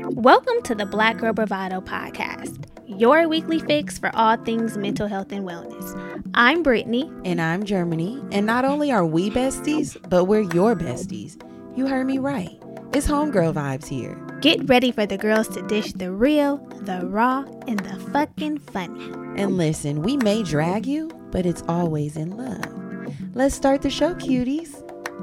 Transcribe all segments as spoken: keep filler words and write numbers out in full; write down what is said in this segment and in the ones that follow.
Welcome to the Black Girl Bravado podcast, your weekly fix for all things mental health and wellness. I'm Brittany. And I'm Germany. And not only are we besties, but we're your besties. You heard me right. It's homegirl vibes here. Get ready for the girls to dish the real, the raw, and the fucking funny. And listen, we may drag you, but it's always in love. Let's start the show, cuties.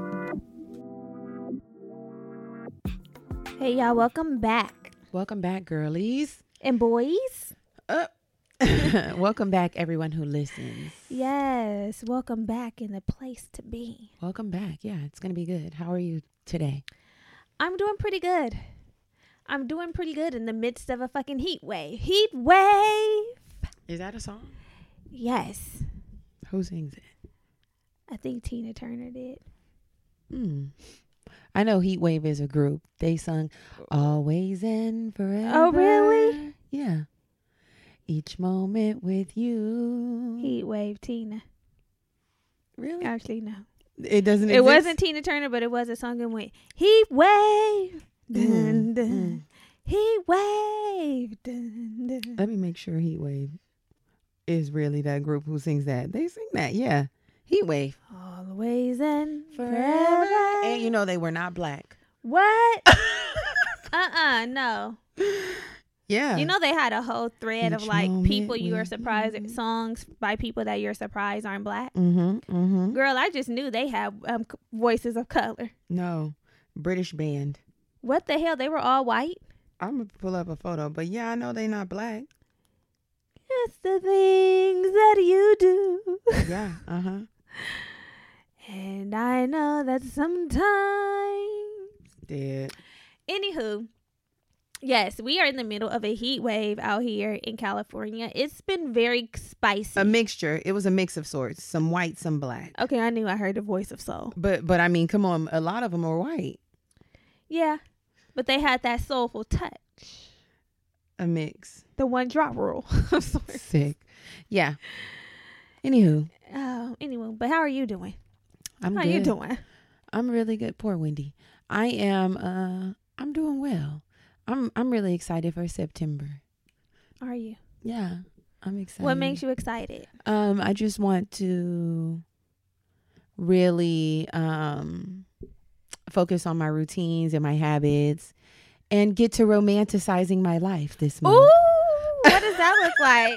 Hey, y'all, welcome back. Welcome back, girlies. And boys. Uh, welcome back, everyone who listens. Yes, welcome back in the place to be. Welcome back. Yeah, it's going to be good. How are you today? I'm doing pretty good. I'm doing pretty good in the midst of a fucking heat wave. Heat wave. Is that a song? Yes. Who sings it? I think Tina Turner did. Hmm. I know Heat Wave is a group. They sung Always and Forever. Oh, really? Yeah. Each moment with you. Heat wave, Tina. Really? Actually, no. It doesn't It exist? wasn't Tina Turner, but it was a song that went Heat wave. Dun, Mm, dun. mm. Heat wave. Dun, dun. Let me make sure Heat Wave is really that group who sings that. They sing that, yeah. Heat Wave. Always and forever. And you know they were not black. What? uh-uh, no. Yeah. You know they had a whole thread of Each like moment people you are with surprised you. songs by people that you're surprised aren't black. Mm-hmm. Mm-hmm. Girl, I just knew they had um, c- voices of color. No. British band. What the hell? They were all white? I'm gonna pull up a photo, but yeah, I know they not black. It's the things that you do. Yeah. Uh-huh. And I know that sometimes. Dead. Anywho, yes, we are in the middle of a heat wave out here in California. It's been very spicy. A mixture. It was a mix of sorts. Some white, some black. Okay, I knew I heard the voice of soul. But but I mean, come on, a lot of them are white. Yeah, but they had that soulful touch. A mix. The one drop rule. I'm sorry. Sick. Yeah. Anywho, Oh, anyway, but how are you doing? I'm how good. you doing? I'm really good. Poor Wendy. I am. Uh, I'm doing well. I'm. I'm really excited for September. Are you? Yeah, I'm excited. What makes you excited? Um, I just want to really um focus on my routines and my habits, and get to romanticizing my life this month. Ooh, what does that look like?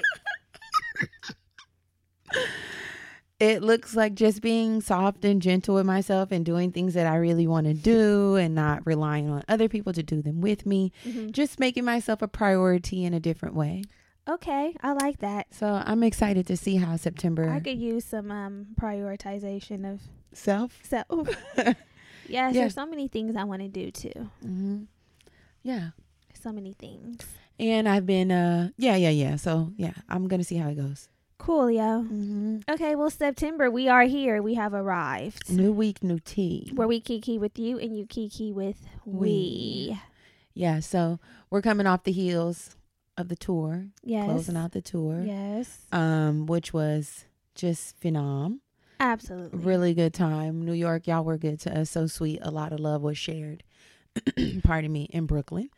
It looks like just being soft and gentle with myself and doing things that I really want to do and not relying on other people to do them with me. Mm-hmm. Just making myself a priority in a different way. Okay, I like that. So I'm excited to see how September I could use some um prioritization of self. self. Yes, Yeah. there's so many things I want to do too. Mm-hmm. Yeah. So many things. And I've been, uh, yeah, yeah, yeah. So yeah, I'm going to see how it goes. Cool, yo. Mm-hmm. Okay, well, September, we are here. We have arrived. New week, new tea. Where we kiki with you and you kiki with we. We. Yeah. So we're coming off the heels of the tour. Yes. Closing out the tour. Yes. Um, which was just phenom. Absolutely. Really good time. New York, y'all were good to us. So sweet. A lot of love was shared. Pardon me, in Brooklyn.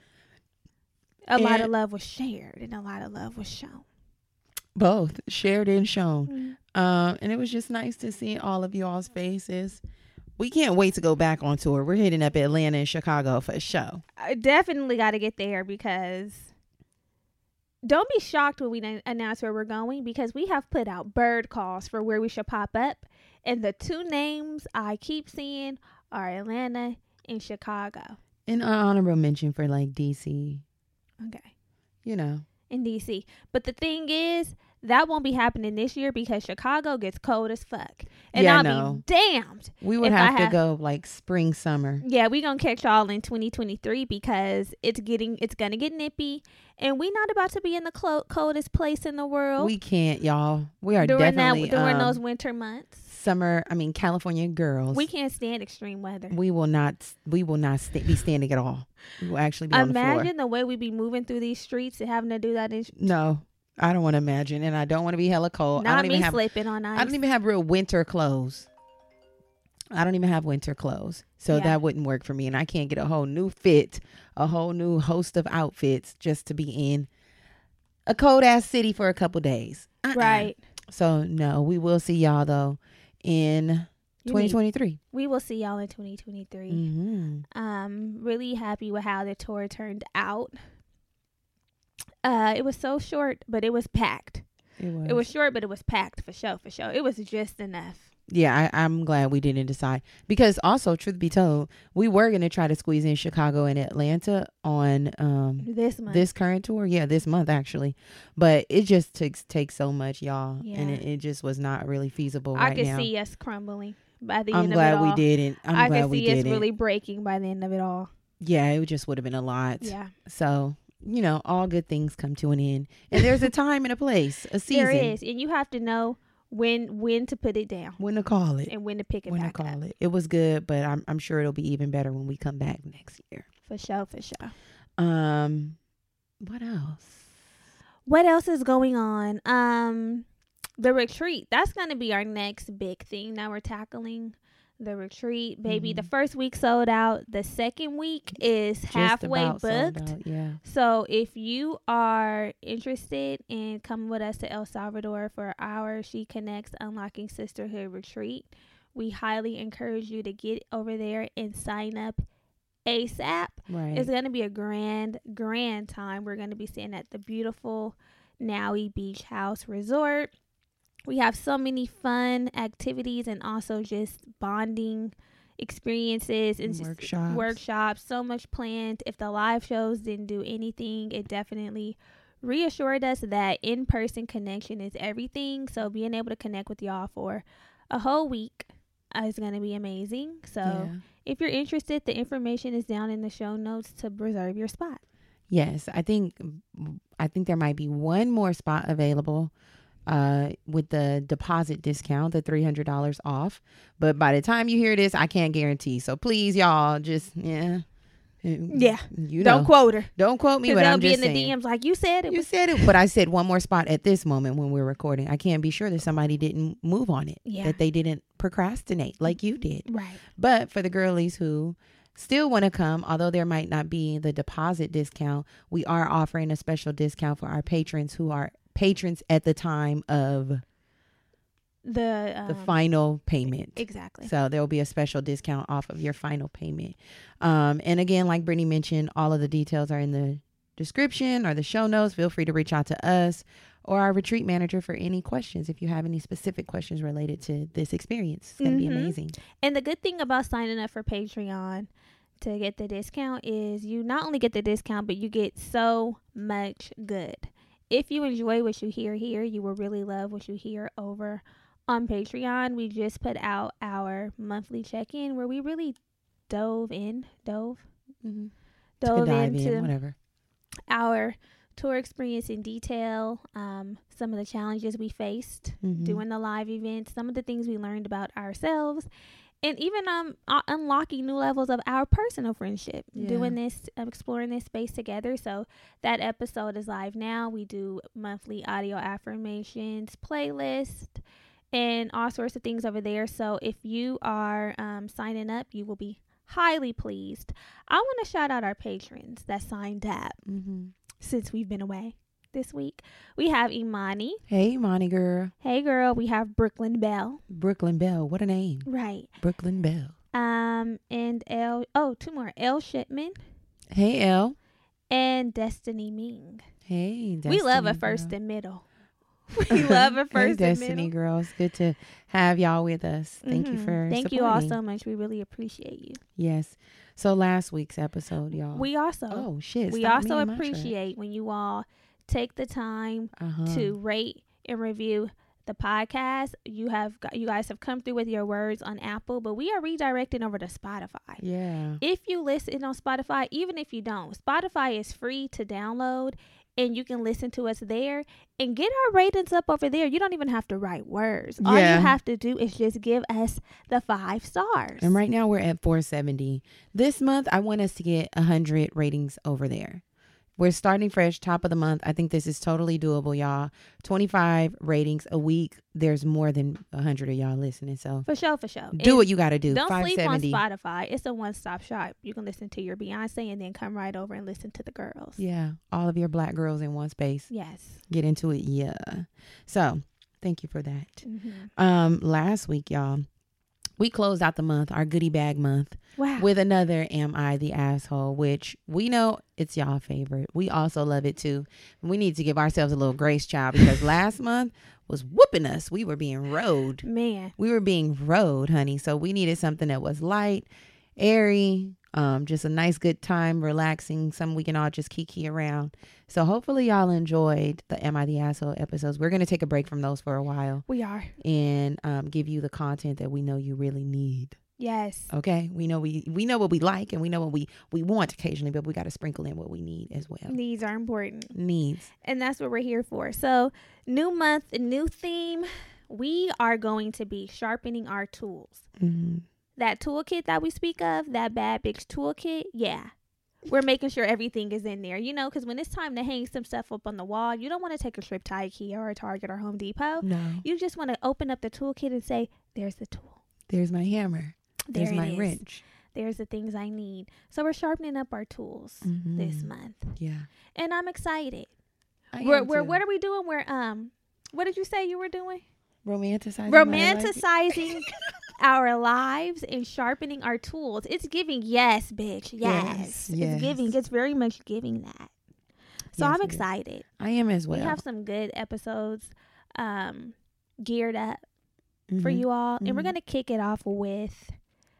A lot And- of love was shared and a lot of love was shown. Both shared and shown. Mm. Um, and it was just nice to see all of y'all's faces. We can't wait to go back on tour. We're hitting up Atlanta and Chicago for a show. I definitely got to get there because don't be shocked when we na- announce where we're going because we have put out bird calls for where we should pop up. And the two names I keep seeing are Atlanta and Chicago. An honorable mention for like D C, Okay. you know. In D C. But the thing is, that won't be happening this year because Chicago gets cold as fuck. And Yeah, I I'll know. be damned. We would If I have to have- go like spring, summer. Yeah, we gonna catch y'all in twenty twenty-three because it's getting it's gonna get nippy, and we not about to be in the clo- coldest place in the world We can't, y'all. We are during definitely that during um, those winter months. summer. I mean, California girls. We can't stand extreme weather. We will not. We will not st- be standing at all. We will actually be on the floor. Imagine the way we be moving through these streets and having to do that. In sh- No, I don't want to imagine, and I don't want to be hella cold. I not don't me even have. slipping on ice. I don't even have real winter clothes. I don't even have winter clothes. So Yeah. that wouldn't work for me. And I can't get a whole new fit, a whole new host of outfits just to be in a cold ass city for a couple days. Uh-uh. Right. So no, we will see y'all though in You twenty need- twenty-three. We will see y'all in twenty twenty-three. Mm-hmm. Um, really happy with how the tour turned out. Uh, it was so short, but it was packed. It was. It was short, but it was packed for sure, for sure. It was just enough. Yeah, I, I'm glad we didn't decide because also, truth be told, we were gonna try to squeeze in Chicago and Atlanta on um This month. this current tour. Yeah, this month actually, but it just takes takes so much, y'all, Yeah. and it, it just was not really feasible I right could now. see us crumbling by the I'm end glad of it we all. didn't. I'm I glad could we see us didn't. really breaking by the end of it all. Yeah, it just would have been a lot. Yeah. So you know, all good things come to an end, and there's a time and a place, a season. There is, and you have to know when when to put it down When to call it. and when to pick it When to back call up. it. It was good, but I'm I'm sure it'll be even better when we come back next year. For sure, for sure. Um, what else? What else is going on? Um, the retreat. That's gonna be our next big thing. Now we're tackling the retreat, baby. Mhm. The first week sold out. The second week is Just halfway about sold booked. out, yeah. So if you are interested in coming with us to El Salvador for our She Connects Unlocking Sisterhood retreat, we highly encourage you to get over there and sign up ASAP. Right. It's going to be a grand, grand time. We're going to be staying at the beautiful Nowie Beach House Resort. We have so many fun activities and also just bonding experiences and just Workshops. workshops. So much planned. If the live shows didn't do anything, it definitely reassured us that in-person connection is everything. So being able to connect with y'all for a whole week is going to be amazing. So Yeah. if you're interested, the information is down in the show notes to reserve your spot. Yes, I think I think there might be one more spot available uh with the deposit discount, the three hundred dollars off. But by the time you hear this, I can't guarantee. So please, y'all, just yeah. Yeah. You Don't know. quote her. Don't quote me, Because but they'll I'm be just in the saying. D Ms like, you said it You was. said it, but I said one more spot at this moment when we're recording. I can't be sure that somebody didn't move on it, Yeah. that they didn't procrastinate like you did. Right. But for the girlies who still want to come, although there might not be the deposit discount, we are offering a special discount for our patrons who are patrons at the time of The, um, the final payment. Exactly. So there will be a special discount off of your final payment. Um, and again, like Brittany mentioned, all of the details are in the description or the show notes. Feel free to reach out to us or our retreat manager for any questions. If you have any specific questions related to this experience, it's going to Mhm. be amazing. And the good thing about signing up for Patreon to get the discount is you not only get the discount, but you get so much good. If you enjoy what you hear here, you will really love what you hear over on Patreon. We just put out our monthly check-in where we really dove in, dove, Mm-hmm. dove dive into in, whatever. our tour experience in detail, um, some of the challenges we faced Mhm. doing the live events, some of the things we learned about ourselves, and even um uh, unlocking new levels of our personal friendship, Yeah. doing this, uh, exploring this space together. So that episode is live now. We do monthly audio affirmations, playlist, and all sorts of things over there. So if you are um, signing up, you will be highly pleased. I want to shout out our patrons that signed up Mm-hmm. since we've been away this week. We have Imani. Hey, Monty girl. Hey girl. We have Brooklyn Bell. Brooklyn Bell. What a name. Right. Brooklyn Bell. Um and L oh two more. L Shipman Hey, Elle. and Destiny Ming. Hey, Destiny we love a girl. first and middle. We love a Hey, first and Destiny middle. girl. It's good to have y'all with us. Thank you Mhm. for Thank you all supporting. so much. We really appreciate you. Yes. So last week's episode, y'all. We also oh shit. we stop me also in my track. appreciate when you all take the time uh-huh. to rate and review the podcast. You have got, you guys have come through with your words on Apple, but we are redirecting over to Spotify. Yeah. If you listen on Spotify, even if you don't, Spotify is free to download and you can listen to us there and get our ratings up over there. You don't even have to write words. All Yeah. you have to do is just give us the five stars. And right now we're at four seventy. This month I want us to get one hundred ratings over there. We're starting fresh, top of the month. I think this is totally doable, y'all. twenty-five ratings a week. There's more than one hundred of y'all listening. So For sure, for sure. do And what you got to do. don't sleep on five seventy. Spotify. It's a one-stop shop. You can listen to your Beyonce and then come right over and listen to the girls. Yeah. All of your black girls in one space. Yes. Get into it. Yeah. So thank you for that. Mm-hmm. Um, last week, y'all, we closed out the month, our goodie bag month, Wow. with another Am I the Asshole, which we know it's y'all favorite. We also love it too. We need to give ourselves a little grace, child, because last month was whooping us. We were being rode. Man. We were being rode, honey. So we needed something that was light, airy, um, just a nice good time, relaxing, something we can all just kiki around. So hopefully y'all enjoyed the Am I the Asshole episodes. We're going to take a break from those for a while We are. and um, give you the content that we know you really need. Yes. Okay, we know we we know what we like and we know what we we want occasionally, but we got to sprinkle in what we need as well. Needs are important. Needs. And that's what we're here for. So, new month, new theme. We are going to be sharpening our tools. Mm-hmm. That toolkit that we speak of, that bad bitch toolkit, yeah. We're making sure everything is in there, you know, because when it's time to hang some stuff up on the wall, you don't want to take a trip to IKEA or Target or Home Depot. No, You just want to open up the toolkit and say, there's the tool. there's my hammer. There There's it my is. wrench. There's the things I need. So we're sharpening up our tools Mhm. this month. Yeah, And I'm excited. I We're, am we're, too. what are we doing? We're, um, what did you say you were doing? romanticizing. my life. Romanticizing our lives and sharpening our tools. It's giving, yes, bitch. Yes. Yes, yes. It's giving. It's very much giving that. So Yes, I'm it is. excited. I am as well. We have some good episodes um, geared up for Mhm. you all. And we're Mhm. going to kick it off with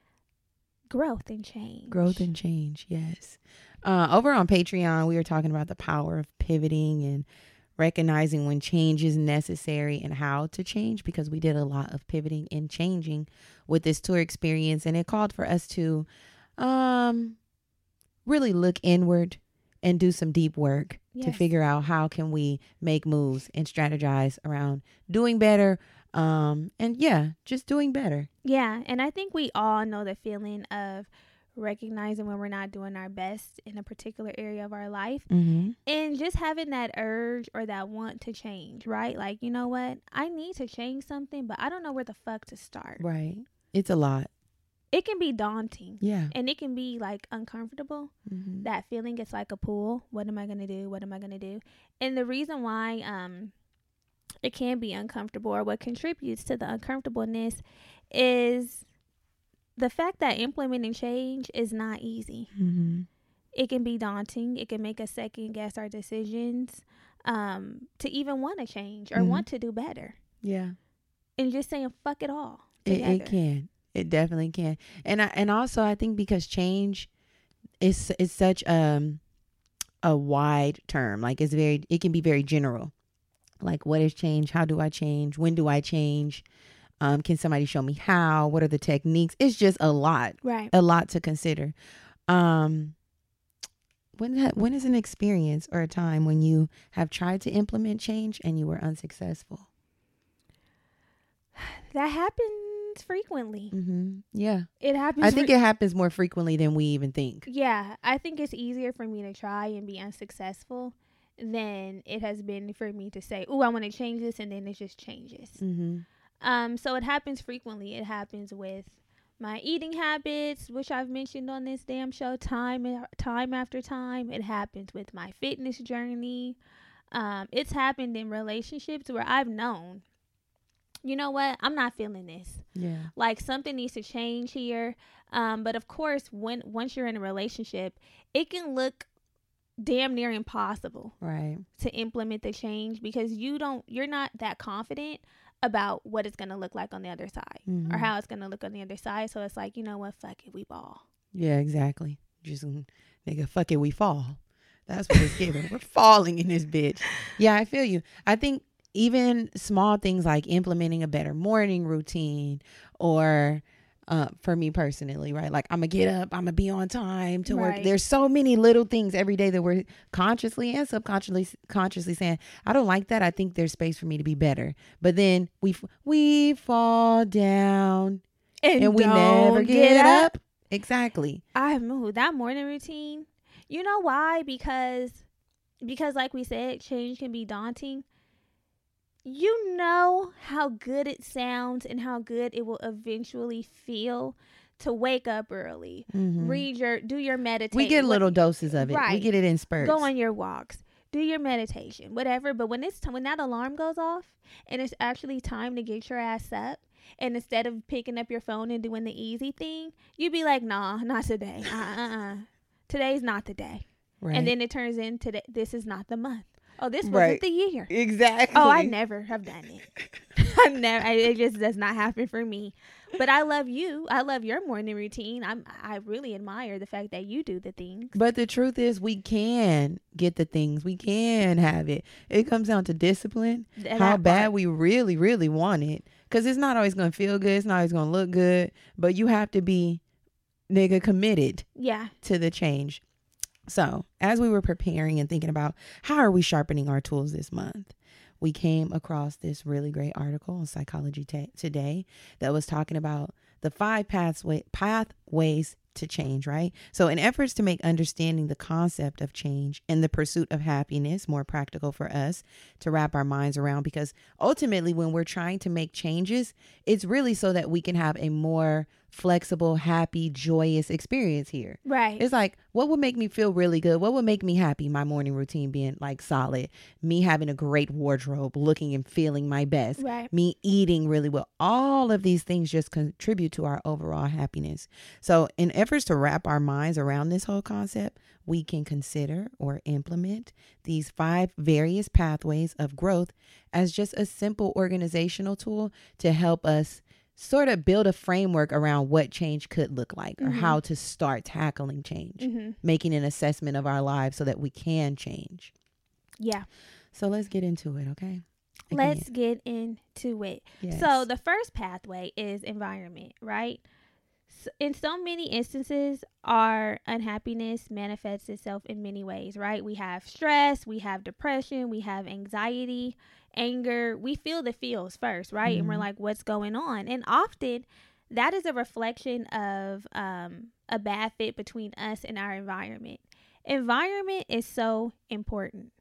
growth and change. Growth and change, yes. Uh, over on Patreon, we were talking about the power of pivoting and recognizing when change is necessary and how to change, because we did a lot of pivoting and changing with this tour experience, and it called for us to um, really look inward and do some deep work to Yes. figure out how can we make moves and strategize around doing better, um, and yeah, just doing better. Yeah. And I think we all know the feeling of recognizing when we're not doing our best in a particular area of our life. Mm-hmm. And just having that urge or that want to change, right? Like, you know what? I need to change something, but I don't know where the fuck to start. Right. It's a lot. It can be daunting Yeah. and it can be like uncomfortable. Mm-hmm. That feeling gets like a pull. What am I going to do? What am I going to do? And the reason why um it can be uncomfortable, or what contributes to the uncomfortableness, is the fact that implementing change is not easy. Mm-hmm. It can be daunting. It can make us second guess our decisions, um, to even want to change or Mhm. want to do better, Yeah. and just saying fuck it all. It, it together. can. It definitely can. And I, and also I think because change is is such um a wide term. Like it's very it can be very general. Like what is change? How do I change? When do I change? Um, can somebody show me how? What are the techniques? It's just a lot. Right. A lot to consider. Um when ha- when is an experience or a time when you have tried to implement change and you were unsuccessful? That happens frequently. Mm-hmm. Yeah. It happens. I think fre- it happens more frequently than we even think. Yeah, I think it's easier for me to try and be unsuccessful than it has been for me to say, "Oh, I want to change this," and then it just changes. Mm-hmm. Um, so it happens frequently. It happens with my eating habits, which I've mentioned on this damn show time time after time. It happens with my fitness journey. Um, it's happened in relationships where I've known, you know what, I'm not feeling this. Yeah. Like something needs to change here. Um, but of course, when once you're in a relationship, it can look damn near impossible Right. to implement the change because you don't, you're not that confident about what it's going to look like on the other side Mhm. or how it's going to look on the other side. So it's like, you know what, fuck it, we ball. Yeah, exactly. Just mm, nigga, fuck it, we fall. That's what it's giving. We're falling in this bitch. Yeah, I feel you. I think even small things like implementing a better morning routine, or uh, for me personally, right? Like I'm gonna get up, I'm gonna be on time to work. Right. There's so many little things every day that we're consciously and subconsciously consciously saying, I don't like that. I think there's space for me to be better. But then we f- we fall down and, we don't never get, up. Exactly. I moved that morning routine. You know why? Because because like we said, change can be daunting. You know how good it sounds and how good it will eventually feel to wake up early, Mm-hmm. read your, do your meditation. We get what- little doses of it. right. We get it in spurts. Go on your walks, do your meditation, whatever. But when it's t- when that alarm goes off and it's actually time to get your ass up, and instead of picking up your phone and doing the easy thing, you be like, nah, not today. Uh uh uh. Today's not the day. Right. And then it turns into the, this is not the month. Oh, this wasn't Right. the year. Exactly. Oh, I never have done it. I never. I, it just does not happen for me. But I love you. I love your morning routine. I'm. I really admire the fact that you do the things. But the truth is, we can get the things. We can have it. It comes down to discipline. Th- How that bad part. we really, really want it. Because it's not always going to feel good. It's not always going to look good. But you have to be, nigga, committed Yeah. to the change. So as we were preparing and thinking about how are we sharpening our tools this month, we came across this really great article on Psychology Ta- Today that was talking about the five pathway, pathways to change, right? So in efforts to make understanding the concept of change and the pursuit of happiness more practical for us to wrap our minds around, because ultimately when we're trying to make changes, it's really so that we can have a more flexible, happy, joyous experience here. Right. It's like, what would make me feel really good? What would make me happy? My morning routine being like solid, me having a great wardrobe, looking and feeling my best, Right. me eating really well. All of these things just contribute to our overall happiness. So in efforts to wrap our minds around this whole concept, we can consider or implement these five various pathways of growth as just a simple organizational tool to help us sort of build a framework around what change could look like, or Mhm. how to start tackling change, Mm-hmm. making an assessment of our lives so that we can change. Yeah. So let's get into it, okay? Let's get into it. Yes. So the first pathway is environment, right? So in so many instances, our unhappiness manifests itself in many ways, right? We have stress, we have depression, we have anxiety, anger. We feel the feels first, right? And we're Mhm. like, what's going on? And often that is a reflection of um, a bad fit between us and our environment. Environment is so important.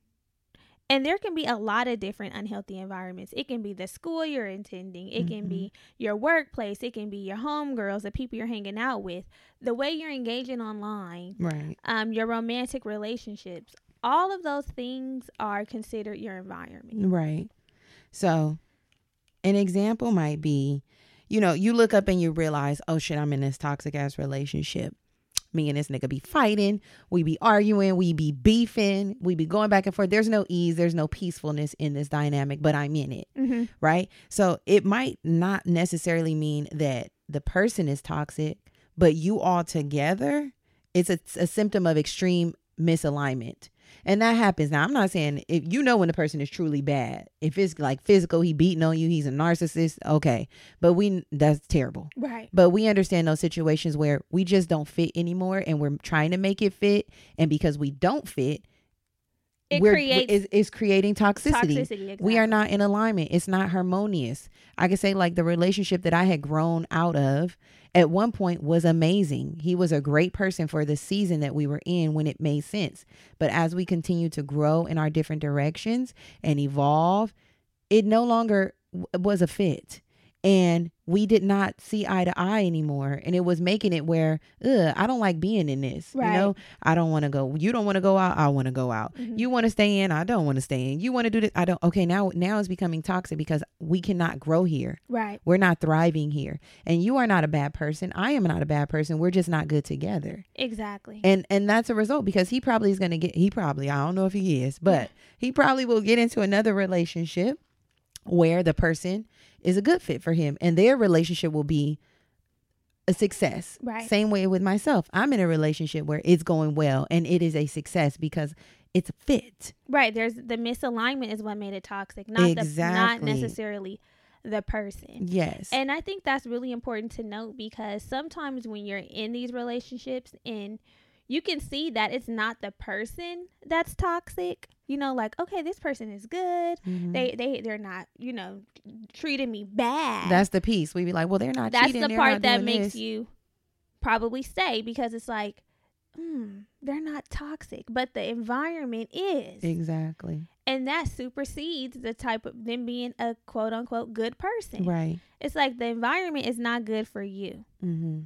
And there can be a lot of different unhealthy environments. It can be the school you're attending. It can be your workplace. It can be your homegirls, the people you're hanging out with, the way you're engaging online, Right. um, your romantic relationships. All of those things are considered your environment. Right. So an example might be, you know, you look up and you realize, oh shit, I'm in this toxic ass relationship. Me and this nigga be fighting. We be arguing. We be beefing. We be going back and forth. There's no ease. There's no peacefulness in this dynamic, but I'm in it. Mm-hmm. Right. So it might not necessarily mean that the person is toxic, but you all together, it's a, a symptom of extreme misalignment. And that happens. Now, I'm not saying, if you know when the person is truly bad, if it's like physical, he beating on you, he's a narcissist. Okay. But we, that's terrible. Right. But we understand those situations where we just don't fit anymore and we're trying to make it fit. And because we don't fit, It we're, creates it's, it's creating toxicity. toxicity. We are exactly. not in alignment. It's not harmonious. I could say like the relationship that I had grown out of at one point was amazing. He was a great person for the season that we were in when it made sense. But as we continue to grow in our different directions and evolve, it no longer w- was a fit. And we did not see eye to eye anymore. And it was making it where, ugh, I don't like being in this. Right. You know, I don't want to go. You don't want to go out. I want to go out. Mhm. You want to stay in. I don't want to stay in. You want to do this. I don't. Okay. Now, now it's becoming toxic because we cannot grow here. Right. We're not thriving here. And you are not a bad person. I am not a bad person. We're just not good together. Exactly. And, and that's a result because he probably is going to get, he probably, I don't know if he is, but he probably will get into another relationship where the person is a good fit for him and their relationship will be a success. Right. Same way with myself. I'm in a relationship where it's going well and it is a success because it's a fit. Right. There's the misalignment is what made it toxic, not the not Exactly. necessarily the person. Yes. And I think that's really important to note because sometimes when you're in these relationships and you can see that it's not the person that's toxic, you know, like, okay, this person is good. Mhm. They, they, they're not, you know, treating me bad. That's the piece. We be like, well, they're not That's cheating. the They're part not that doing makes this. you probably stay because it's like, mm, they're not toxic, but the environment is. Exactly. And that supersedes the type of them being a quote unquote good person. Right. It's like the environment is not good for you. Mm-hmm.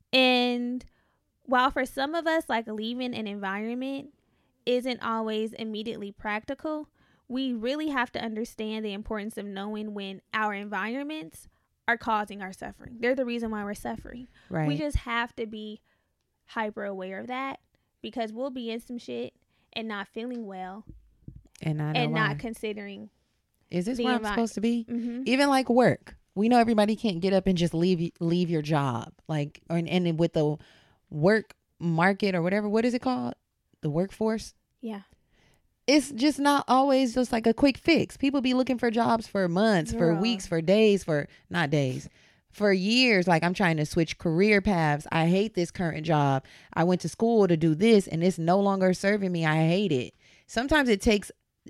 And while for some of us, like leaving an environment isn't always immediately practical, we really have to understand the importance of knowing when our environments are causing our suffering. They're the reason why we're suffering. Right. We just have to be hyper aware of that, because we'll be in some shit and not feeling well and, I know and why. not considering, is this the where I'm envi- supposed to be? mm-hmm. Even like work. We know everybody can't get up and just leave leave your job. Like, or, and with the work market or whatever, what is it called? The workforce? Yeah. It's just not always just like a quick fix. People be looking for jobs for months, Girl. for weeks, for days, for not days, for years. Like, I'm trying to switch career paths. I hate this current job. I went to school to do this and it's no longer serving me. I hate it. Sometimes it takes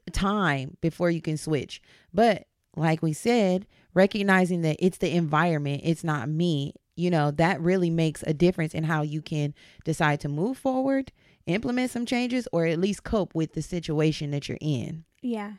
time before you can switch. But like we said, recognizing that it's the environment, it's not me, you know, that really makes a difference in how you can decide to move forward, implement some changes, or at least cope with the situation that you're in. Yeah.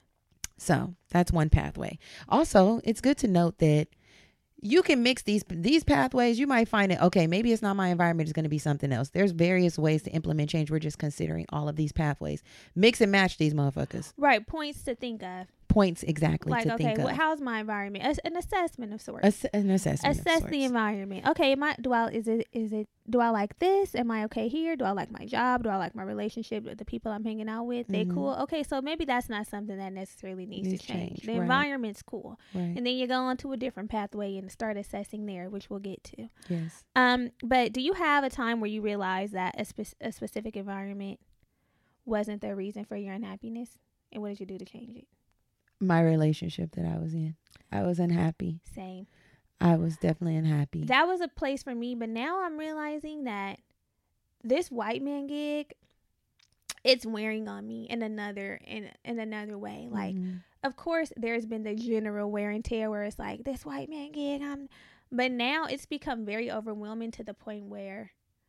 So that's one pathway. Also, it's good to note that you can mix these these pathways. You might find it, okay, maybe it's not my environment, it's going to be something else. There's various ways to implement change. We're just considering all of these pathways. Mix and match these motherfuckers. Right. Points to think of. Points exactly Like, to okay, think well, of. how's my environment? As- an assessment of sorts. Ass- an assessment. Assess of sorts. the environment. Okay, am I, do I, is it, is it, do I like this? Am I okay here? Do I like my job? Do I like my relationship with the people I'm hanging out with? They Mhm. cool? Okay, so maybe that's not something that necessarily needs, Needs to change. change, The right. environment's cool. Right. And then you go on to a different pathway and start assessing there, which we'll get to. Yes. Um, but do you have a time where you realize that a, spe- a specific environment wasn't the reason for your unhappiness? And what did you do to change it? My relationship that I was in, I was unhappy. Same. I was definitely unhappy. That was a place for me, but now I'm realizing that this white man gig, it's wearing on me in another in in another way. Like, Mhm. of course, there's been the general wear and tear where it's like this white man gig, I'm, but now it's become very overwhelming to the point where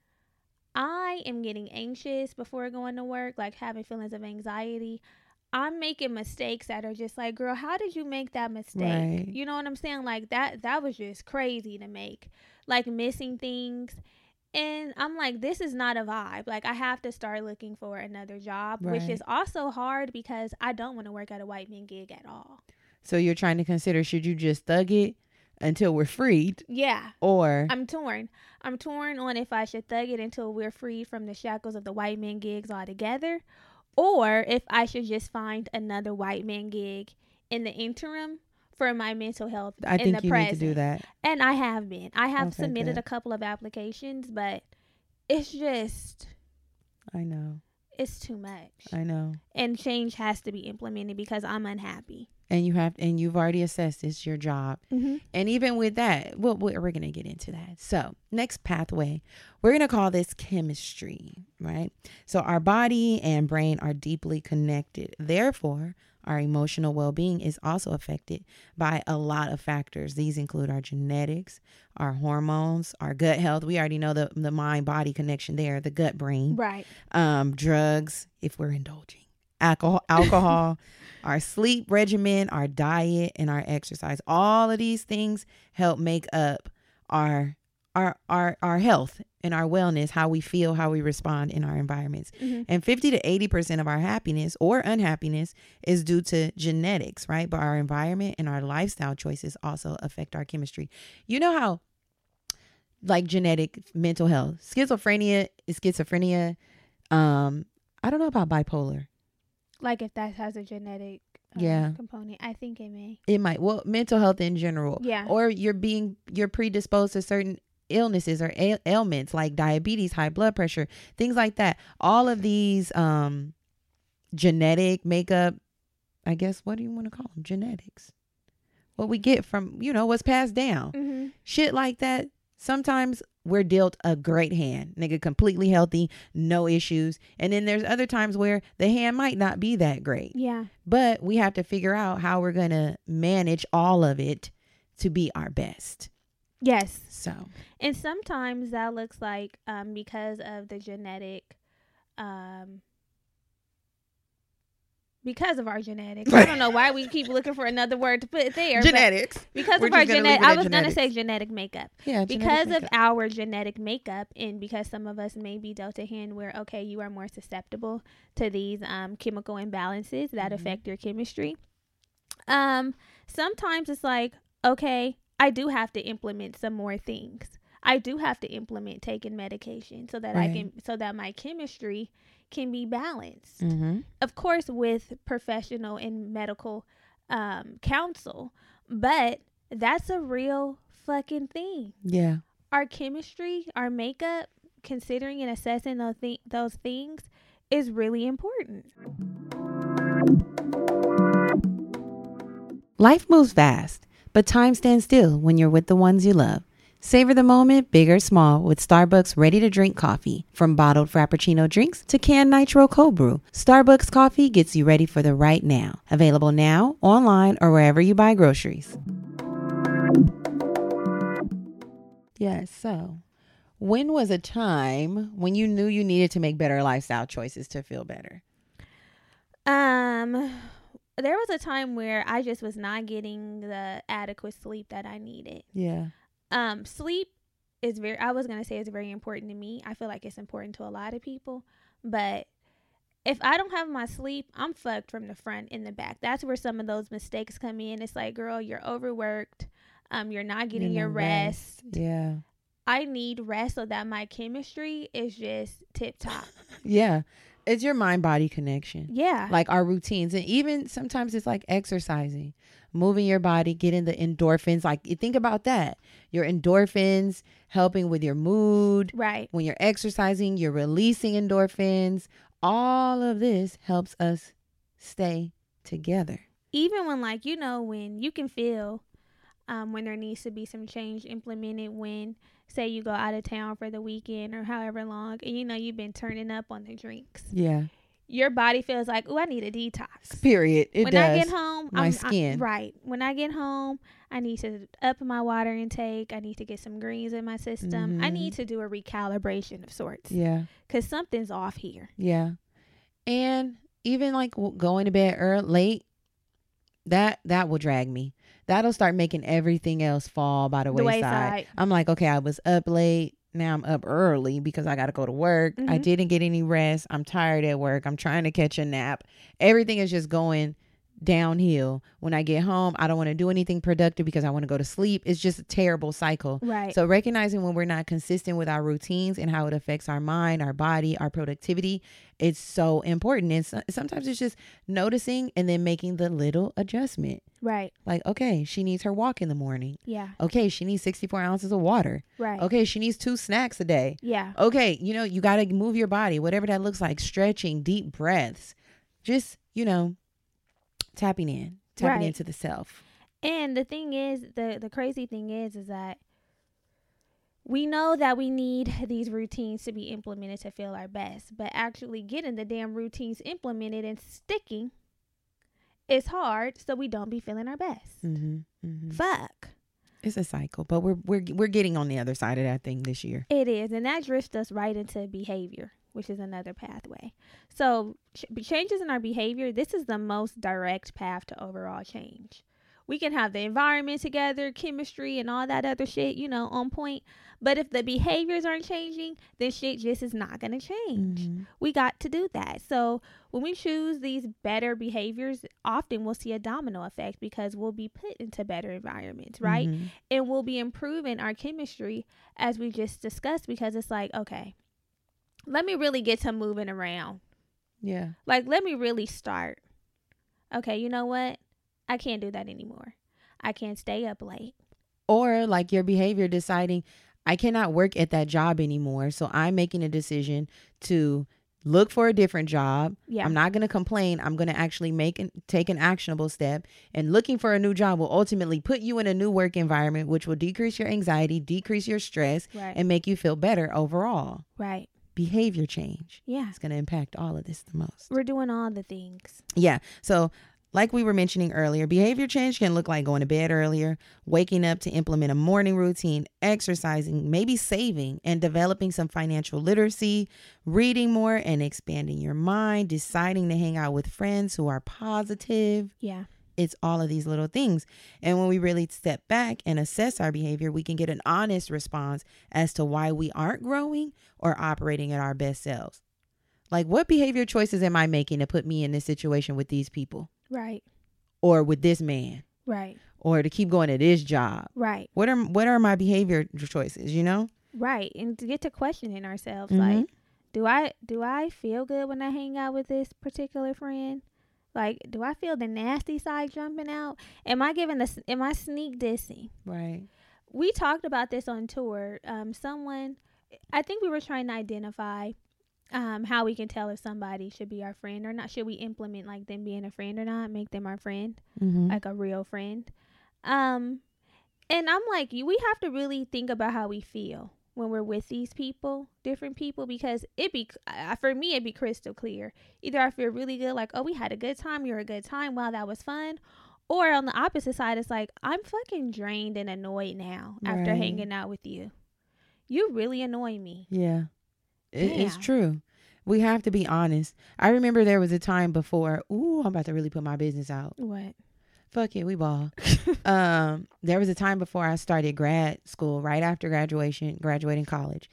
I am getting anxious before going to work, like having feelings of anxiety. I'm making mistakes that are just like, girl, how did you make that mistake? Right. You know what I'm saying? Like that, that was just crazy to make, like missing things. And I'm like, this is not a vibe. Like I have to start looking for another job, which Right. is also hard because I don't want to work at a white man gig at all. So you're trying to consider, should you just thug it until we're freed, Yeah. or I'm torn. I'm torn on if I should thug it until we're free from the shackles of the white man gigs altogether, or if I should just find another white man gig in the interim for my mental health I in think the you present. need to do that. And I have been. I have Okay, submitted good. a couple of applications, but it's just, I know. it's too much. I know. And change has to be implemented because I'm unhappy. And you have, and you've already assessed it's your job. Mm-hmm. And even with that, well, we're going to get into that. So next pathway, we're going to call this chemistry, right? So our body and brain are deeply connected. Therefore, our emotional well-being is also affected by a lot of factors. These include our genetics, our hormones, our gut health. We already know the, the mind-body connection there, the gut brain, Right. um, drugs, if we're indulging, alcohol, alcohol, our sleep regimen, our diet, and our exercise. All of these things help make up our our our our health and our wellness, how we feel, how we respond in our environments. Mm-hmm. And fifty to eighty percent of our happiness or unhappiness is due to genetics, right? But our environment and our lifestyle choices also affect our chemistry. You know how, like, genetic mental health, schizophrenia is schizophrenia. Um, I don't know about bipolar. Like if that has a genetic uh, Yeah. component, I think it may. It might, well, mental health in general. Yeah. Or you're being, you're predisposed to certain illnesses or ail- ailments like diabetes, high blood pressure, things like that. All of these um, genetic makeup, I guess, what do you want to call them? Genetics. What we get from, you know, what's passed down. Mm-hmm. Shit like that. Sometimes we're dealt a great hand, nigga, completely healthy, no issues. And then there's other times where the hand might not be that great. Yeah. But we have to figure out how we're going to manage all of it to be our best. Yes. So, And sometimes that looks like um, because of the genetic um, because of our genetics. I don't know why we keep looking for another word to put there. Genetics. Because We're of our just gonna genetic, leave it I at was going to genetics. say genetic makeup. Yeah. Because genetic of our genetic makeup, and because some of us may be dealt a hand where, okay, you are more susceptible to these um, chemical imbalances that Mhm. affect your chemistry. Um, sometimes it's like, okay, I do have to implement some more things. I do have to implement taking medication so that I Right. can, so that my chemistry can be balanced. Mm-hmm. Of course, with professional and medical um, counsel, but that's a real fucking thing. Yeah. Our chemistry, our makeup, considering and assessing those, th- those things is really important. Life moves fast, but time stands still when you're with the ones you love. Savor the moment, big or small, with Starbucks ready-to-drink coffee. From bottled Frappuccino drinks to canned Nitro Cold Brew, Starbucks coffee gets you ready for the right now. Available now, online, or wherever you buy groceries. Yes, so when was a time when you knew you needed to make better lifestyle choices to feel better? Um, there was a time where I just was not getting the adequate sleep that I needed. Yeah. Um, sleep is very, I was going to say it's very important to me. I feel like it's important to a lot of people, but if I don't have my sleep, I'm fucked from the front and the back. That's where some of those mistakes come in. It's like, girl, you're overworked. Um, you're not getting You're your no rest. rest. Yeah. I need rest so that my chemistry is just tip top. Yeah. It's your mind-body connection. Yeah. Like our routines. And even sometimes it's like exercising, moving your body, getting the endorphins. Like you think about that. Your endorphins helping with your mood. Right. When you're exercising, you're releasing endorphins. All of this helps us stay together. Even when, like, you know, when you can feel um, when there needs to be some change implemented when, say, you go out of town for the weekend or however long, and, you know, you've been turning up on the drinks. Yeah. Your body feels like, oh, I need a detox. Period. It when does. I get home, My I'm, skin. I, right. When I get home, I need to up my water intake. I need to get some greens in my system. Mm-hmm. I need to do a recalibration of sorts. Yeah. Because something's off here. Yeah. And even like w- going to bed early, late, that that will drag me. That'll start making everything else fall by the, The wayside. wayside. I'm like, okay, I was up late. Now I'm up early because I got to go to work. Mm-hmm. I didn't get any rest. I'm tired at work. I'm trying to catch a nap. Everything is just going downhill. When I get home, I don't want to do anything productive because I want to go to sleep. It's just a terrible cycle. Right. So recognizing when we're not consistent with our routines and how it affects our mind, our body, our productivity, it's so important. And so, sometimes it's just noticing and then making the little adjustment. Right. Like, okay, she needs her walk in the morning. Yeah. Okay, she needs sixty-four ounces of water. Right. Okay, she needs two snacks a day. Yeah. Okay, you know, you got to move your body, whatever that looks like, stretching, deep breaths. Just, you know, tapping in, tapping Right. into the self. And the thing is, the, the crazy thing is, is that we know that we need these routines to be implemented to feel our best, but actually getting the damn routines implemented and sticking is hard, so we don't be feeling our best. Mm-hmm, mm-hmm. Fuck. It's a cycle, but we're we're we're getting on the other side of that thing this year. It is, and that drifts us right into behavior, which is another pathway. So ch- changes in our behavior, this is the most direct path to overall change. We can have the environment together, chemistry, and all that other shit, you know, on point. But if the behaviors aren't changing, then shit just is not going to change. Mm-hmm. We got to do that. So when we choose these better behaviors, often we'll see a domino effect because we'll be put into better environments, right? Mm-hmm. And we'll be improving our chemistry as we just discussed, because it's like, okay, let me really get to moving around. Yeah. Like, let me really start. Okay, you know what? I can't do that anymore. I can't stay up late. Or like your behavior deciding, I cannot work at that job anymore. So I'm making a decision to look for a different job. Yeah. I'm not going to complain. I'm going to actually make and take an actionable step. And looking for a new job will ultimately put you in a new work environment, which will decrease your anxiety, decrease your stress, Right. and make you feel better overall. Right. Behavior change. Yeah. It's going to impact all of this the most. We're doing all the things. Yeah. So Like we were mentioning earlier, behavior change can look like going to bed earlier, waking up to implement a morning routine, exercising, maybe saving and developing some financial literacy, reading more and expanding your mind, deciding to hang out with friends who are positive. Yeah. It's all of these little things. And when we really step back and assess our behavior, we can get an honest response as to why we aren't growing or operating at our best selves. Like, what behavior choices am I making to put me in this situation with these people? Right. Or with this man? Right. Or to keep going to this job? Right. What are what are my behavior choices, you know? Right. And to get to questioning ourselves, Mm-hmm. like, do I do I feel good when I hang out with this particular friend? Like, do I feel the nasty side jumping out? Am I giving the am I sneak dissing? Right. We talked about this on tour. Um, someone, I think we were trying to identify um, how we can tell if somebody should be our friend or not. Should we implement like them being a friend or not? Make them our friend, Mm-hmm. like a real friend. Um, and I'm like, you- we have to really think about how we feel when we're with these people, different people, because it be uh, for me, it'd be crystal clear. Either I feel really good, like, oh, we had a good time, you're a good time, wow, that was fun. Or on the opposite side, it's like, I'm fucking drained and annoyed now after Right. hanging out with you. You really annoy me. Yeah. It, it's Yeah. true. We have to be honest. I remember there was a time before, ooh, I'm about to really put my business out. What? Fuck it, we ball. um, there was a time before I started grad school, right after graduation, graduating college.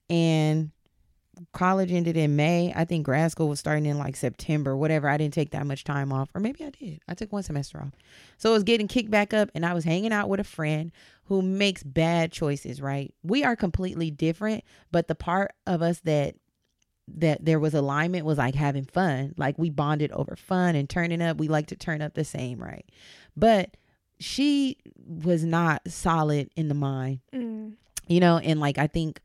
And college ended in May. I think grad school was starting in like September, whatever. I didn't take that much time off. Or maybe I did. I took one semester off. So it was getting kicked back up and I was hanging out with a friend who makes bad choices, right? We are completely different, but the part of us that that there was alignment was like having fun. Like we bonded over fun and turning up. We like to turn up the same, right? But she was not solid in the mind, Mm. you know, and like I think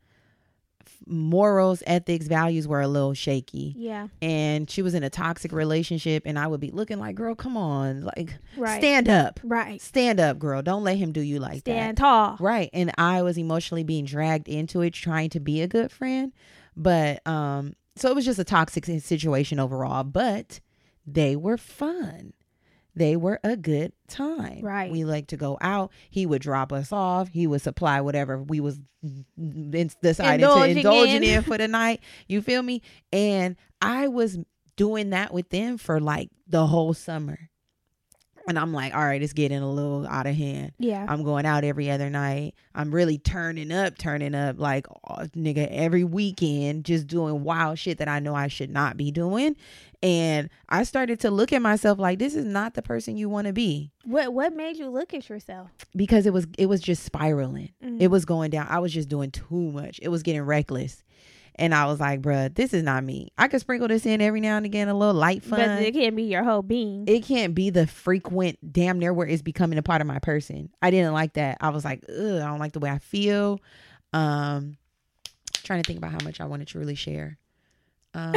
morals, ethics, values were a little shaky. Yeah. And she was in a toxic relationship and I would be looking like, girl, come on, like Right. stand up. Right. Stand up, girl. Don't let him do you like Stand that. tall. Right. And I was emotionally being dragged into it, trying to be a good friend. But um, so it was just a toxic situation overall. But they were fun. They were a good time. Right. We like to go out. He would drop us off. He would supply whatever we was decided Indulging to indulging in. in for the night. You feel me? And I was doing that with them for like the whole summer. And I'm like, all right, it's getting a little out of hand. Yeah. I'm going out every other night. I'm really turning up, turning up like oh, nigga every weekend, just doing wild shit that I know I should not be doing. And I started to look at myself like, this is not the person you want to be, What What made you look at yourself? because it was it was just spiraling. Mm. It was going down. I was just doing too much. It was getting reckless. And I was like, bruh, this is not me. I could sprinkle this in every now and again, a little light fun. But it can't be your whole being. It can't be the frequent damn near where it's becoming a part of my person. I didn't like that. I was like, ugh, I don't like the way I feel. Um, trying to think about how much I wanted to really share. Um,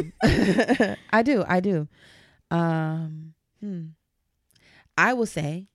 I do. I do. Um, hmm. I will say,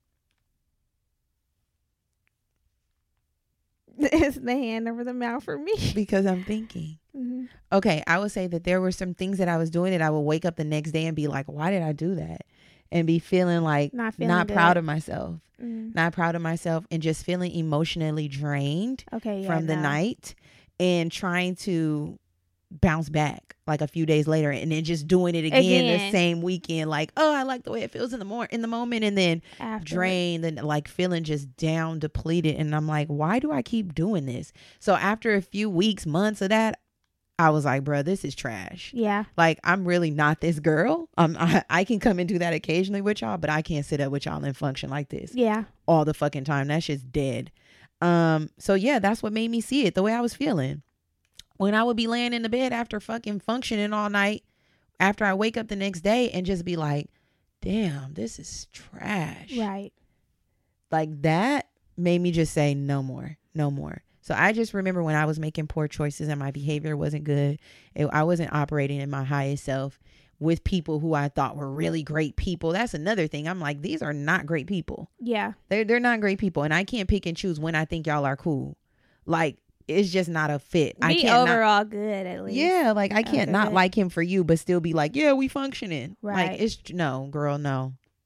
It's the hand over the mouth for me. because I'm thinking. Mm-hmm. Okay, I would say that there were some things that I was doing that I would wake up the next day and be like, why did I do that? And be feeling like Not feeling not good. proud of myself. Mm. Not proud of myself, and just feeling emotionally drained Okay. Yeah, from the no. night and trying to bounce back like a few days later and then just doing it again, the Again. same weekend. Like, oh, I like the way it feels in the mor- in the moment, and then Afterwards. drained and like feeling just down, depleted. And I'm like, why do I keep doing this? So after a few weeks, months of that, I was like, bro, this is trash. Yeah. Like, I'm really not this girl. Um, I, I can come and do that occasionally with y'all, but I can't sit up with y'all and function like this Yeah. all the fucking time. That shit's dead. Um, so yeah, that's what made me see it the way I was feeling. When I would be laying in the bed after fucking functioning all night, after I wake up the next day and just be like, damn, this is trash. Right. Like that made me just say no more, no more. So I just remember when I was making poor choices and my behavior wasn't good. It, I wasn't operating in my highest self with people who I thought were really great people. That's another thing. I'm like, these are not great people. Yeah. They're, they're not great people. And I can't pick and choose when I think y'all are cool. Like, it's just not a fit. I Be can't not- overall good at least. yeah, like I can't Okay, not good. like him for you, but still be like, yeah, we functioning. Right. Like, it's no, girl, no.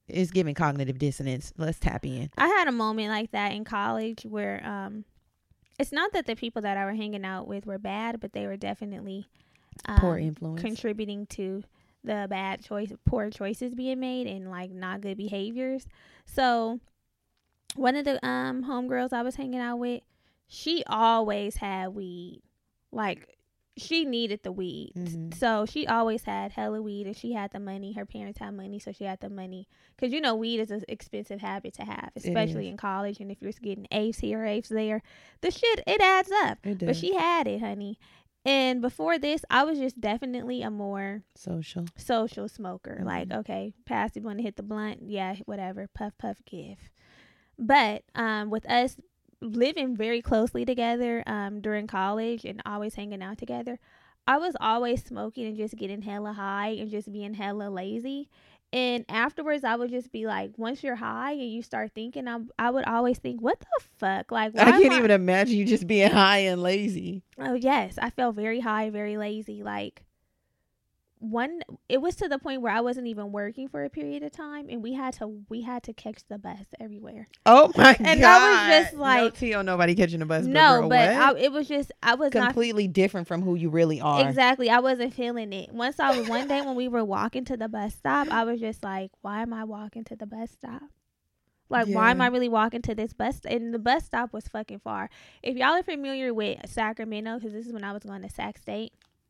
it's giving cognitive dissonance. Let's tap in. I had a moment like that in college where um, it's not that the people that I were hanging out with were bad, but they were definitely um, Poor influence. contributing to the bad choice, poor choices being made, and like not good behaviors. So one of the um homegirls I was hanging out with, she always had weed. Like, she needed the weed. Mm-hmm. So she always had hella weed, and she had the money. Her parents had money, so she had the money. Because, you know, weed is an expensive habit to have, especially in college. And if you're getting apes here, apes there, the shit, it adds up. It does. But she had it, honey. And before this, I was just definitely a more social social smoker. Mm-hmm. Like, okay, pass it, want to hit the blunt. Yeah, whatever. Puff, puff, give. But um, with us living very closely together um, during college and always hanging out together, I was always smoking and just getting hella high and just being hella lazy. And afterwards, I would just be like, once you're high and you start thinking, I, I would always think, what the fuck? Like, why I can't am I- even imagine you just being high and lazy. Oh, yes. I felt very high, very lazy. Like, one, it was to the point where I wasn't even working for a period of time, and we had to we had to catch the bus everywhere. Oh my And god! I was just like, no tea on nobody catching a bus. no, but, but girl, I, what? it was just I was completely different from who you really not are. exactly. I wasn't feeling it. Once I was one day when we were walking to the bus stop, I was just like, why am I walking to the bus stop? Like, why am Yeah. I really walking to this bus? And the bus stop was fucking far. If y'all are familiar with Sacramento, because this is when I was going to Sac State,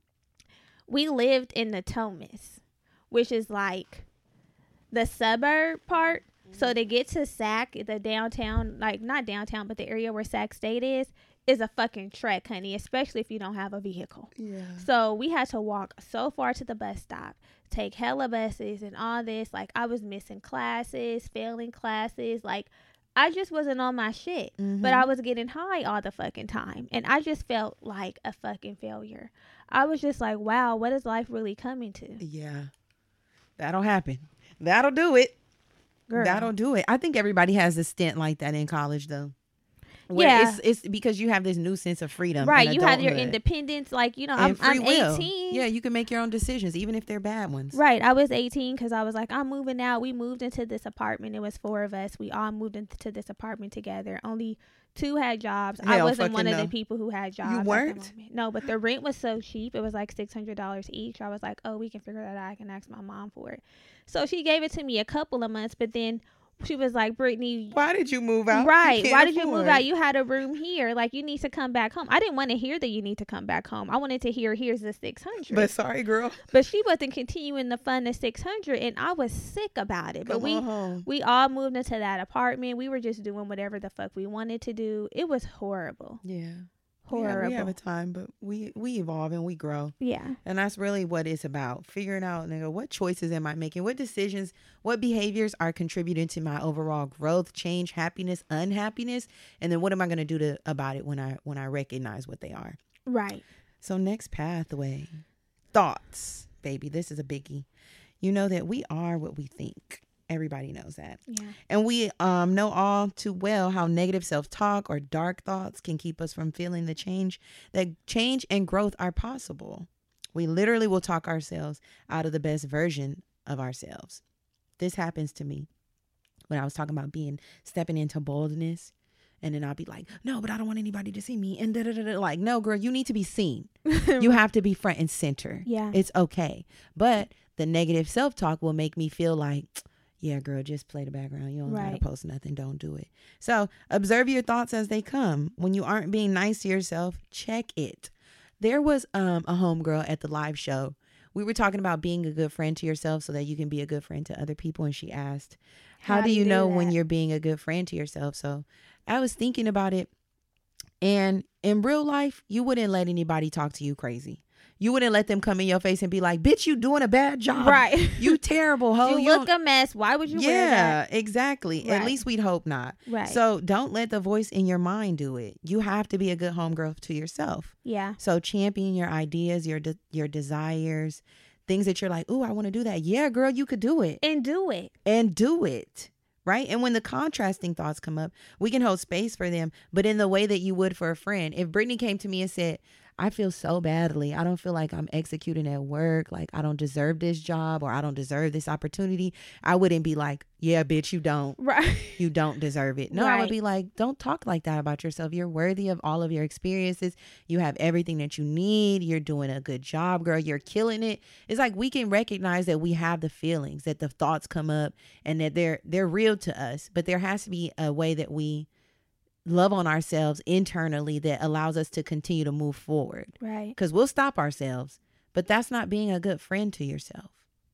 we lived in Natomas, which is like the suburb part. Mm-hmm. So to get to Sac, the downtown, like not downtown, but the area where Sac State is, is a fucking trek, honey, especially if you don't have a vehicle. Yeah. So we had to walk so far to the bus stop, take hella buses and all this. Like, I was missing classes, failing classes. Like, I just wasn't on my shit. Mm-hmm. But I was getting high all the fucking time. And I just felt like a fucking failure. I was just like, wow, what is life really coming to? Yeah. That'll happen. That'll do it. Girl. That'll do it. I think everybody has a stint like that in college, though. Where Yeah. It's, it's because you have this new sense of freedom. Right. and You have your adulthood independence. Like, you know, and I'm, free I'm will. eighteen. Yeah, you can make your own decisions, even if they're bad ones. Right. I was eighteen because I was like, I'm moving out. We moved into this apartment. It was four of us. We all moved into this apartment together. Only two had jobs. I Hell wasn't one fucking of the no. people who had jobs. You at the weren't? moment. No, but the rent was so cheap. It was like six hundred dollars each. I was like, oh, we can figure that out. I can ask my mom for it. So she gave it to me a couple of months, but then she was like, Brittany, Why did you move out? right. You Why can't did you move afford. out? You had a room here. Like, you need to come back home. I didn't want to hear that you need to come back home. I wanted to hear, here's the six hundred. But sorry, girl. But she wasn't continuing to fund the six hundred, and I was sick about it. But Come we on home. we all moved into that apartment. We were just doing whatever the fuck we wanted to do. It was horrible. Yeah. Horrible. We have, we have a time, but we we evolve and we grow. Yeah. And that's really what it's about. Figuring out, nigga, what choices am I making? What decisions, what behaviors are contributing to my overall growth, change, happiness, unhappiness? And then what am I going to do to about it when I when I recognize what they are? Right. So next pathway, thoughts, baby. This is a biggie. You know that we are what we think. Everybody knows that. Yeah. And we um, know all too well how negative self-talk or dark thoughts can keep us from feeling the change, that change and growth are possible. We literally will talk ourselves out of the best version of ourselves. This happens to me when I was talking about being, stepping into boldness. And then I'll be like, no, but I don't want anybody to see me. And da, da, da, da. Like, no, girl, you need to be seen. You have to be front and center. Yeah. It's okay. But the negative self-talk will make me feel like, yeah, girl, just play the background. You don't Right. gotta post nothing. Don't do it. So observe your thoughts as they come. When you aren't being nice to yourself, check it. There was um a homegirl at the live show. We were talking about being a good friend to yourself so that you can be a good friend to other people. And she asked, how, do you know when that? you're being a good friend to yourself? So I was thinking about it. And in real life, you wouldn't let anybody talk to you crazy. You wouldn't let them come in your face and be like, bitch, you doing a bad job. Right. You terrible hoe. you look a mess. Why would you wear Yeah, that? exactly. Right. At least we'd hope not. Right. So don't let the voice in your mind do it. You have to be a good homegirl to yourself. Yeah. So champion your ideas, your de- your desires, things that you're like, ooh, I want to do that. Yeah, girl, you could do it. And do it. And do it. Right. And when the contrasting thoughts come up, we can hold space for them, but in the way that you would for a friend. If Brittany came to me and said, I feel so badly. I don't feel like I'm executing at work. Like I don't deserve this job or I don't deserve this opportunity. I wouldn't be like, yeah, bitch, you don't. Right. You don't deserve it. No, Right. I would be like, don't talk like that about yourself. You're worthy of all of your experiences. You have everything that you need. You're doing a good job, girl. You're killing it. It's like we can recognize that we have the feelings, that the thoughts come up and that they're they're real to us. But there has to be a way that we love on ourselves internally that allows us to continue to move forward. Right. Because we'll stop ourselves, but that's not being a good friend to yourself.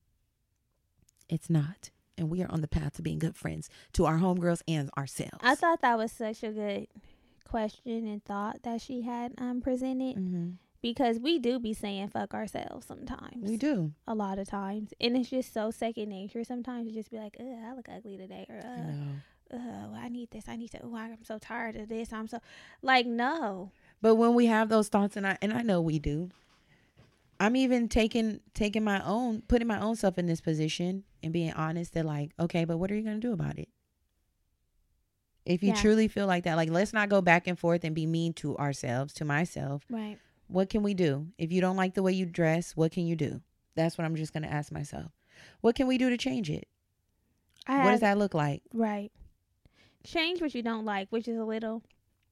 It's not. And we are on the path to being good friends to our homegirls and ourselves. I thought that was such a good question and thought that she had um presented, mm-hmm. because we do be saying fuck ourselves sometimes. We do. A lot of times. And it's just so second nature sometimes to just be like, ugh, I look ugly today. Or, I uh, know. oh, I need this. I need to. Oh, I'm so tired of this. I'm so like, no. But when we have those thoughts, and I and I know we do, I'm even taking taking my own, putting my own self in this position and being honest that like, okay, but what are you gonna do about it? If you Yeah. truly feel like that, like let's not go back and forth and be mean to ourselves, to myself. Right. What can we do? If you don't like the way you dress, what can you do? That's what I'm just gonna ask myself. What can we do to change it? I What have, does that look like? Right. Change what you don't like, which is a little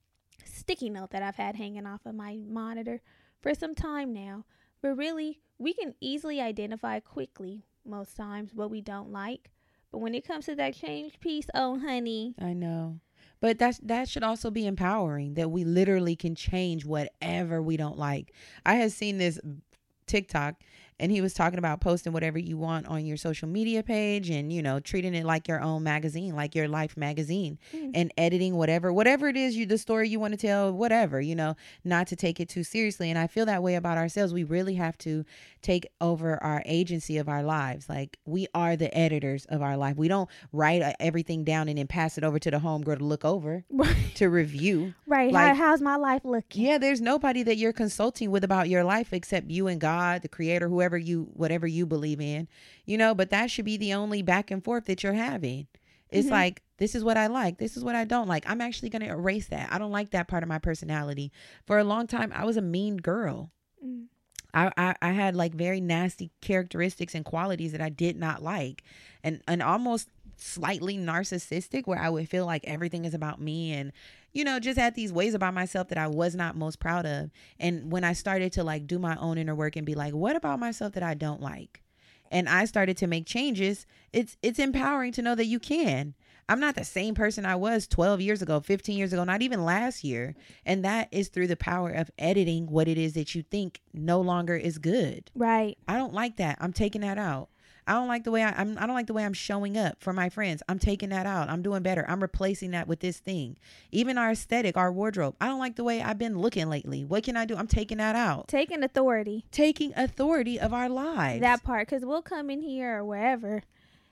sticky note that I've had hanging off of my monitor for some time now. But really, we can easily identify quickly most times what we don't like. But when it comes to that change piece, oh, honey. I know. But that's that should also be empowering, that we literally can change whatever we don't like. I had seen this TikTok and he was talking about posting whatever you want on your social media page and, you know, treating it like your own magazine, like your life magazine, Mm. and editing whatever, whatever it is, you, the story you want to tell, whatever, you know, not to take it too seriously. And I feel that way about ourselves. We really have to take over our agency of our lives. Like we are the editors of our life. We don't write uh, everything down and then pass it over to the homegirl to look over, Right. to review. Right. Like, How, how's my life looking? Yeah, there's nobody that you're consulting with about your life except you and God, the creator, whoever you, whatever you believe in, you know, but that should be the only back and forth that you're having. It's Mhm. like, this is what I like. This is what I don't like. I'm actually going to erase that. I don't like that part of my personality. For a long time, I was a mean girl. Mm. I, I, I had like very nasty characteristics and qualities that I did not like, and, and almost slightly narcissistic, where I would feel like everything is about me, and, you know, just had these ways about myself that I was not most proud of. And when I started to like do my own inner work and be like, what about myself that I don't like? And I started to make changes. It's, it's empowering to know that you can. I'm not the same person I was twelve years ago, fifteen years ago, not even last year. And that is through the power of editing what it is that you think no longer is good. Right. I don't like that. I'm taking that out. I don't like the way I, I'm, I don't like the way I'm showing up for my friends. I'm taking that out. I'm doing better. I'm replacing that with this thing. Even our aesthetic, our wardrobe. I don't like the way I've been looking lately. What can I do? I'm taking that out. Taking authority. Taking authority of our lives. That part. Because we'll come in here or wherever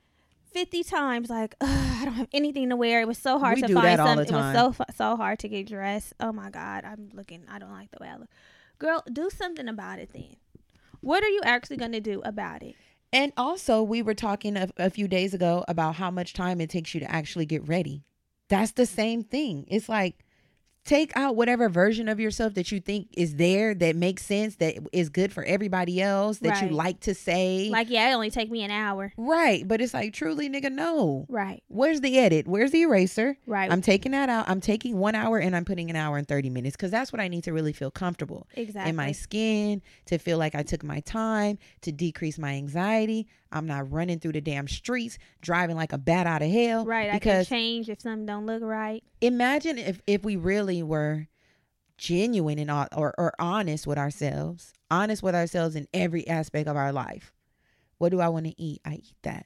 fifty times like, I don't have anything to wear. It was so hard We to do find that all something. the It was time. so fu- so hard to get dressed. Oh my God. I'm looking. I don't like the way I look. Girl, do something about it then. What are you actually going to do about it? And also, we were talking a, a few days ago about how much time it takes you to actually get ready. That's the same thing. It's like, take out whatever version of yourself that you think is there, that makes sense, that is good for everybody else, that you Right. like to say. Like, yeah, it only take me an hour. Right. But it's like, truly, nigga, no. Right. Where's the edit? Where's the eraser? Right. I'm taking that out. I'm taking one hour and I'm putting an hour and thirty minutes, because that's what I need to really feel comfortable Exactly. in my skin, to feel like I took my time, to decrease my anxiety. I'm not running through the damn streets, driving like a bat out of hell. Right. I can Because change if something don't look right. imagine if, if we really were genuine and hon- or, or honest with ourselves, honest with ourselves in every aspect of our life. What do I want to eat? I eat that.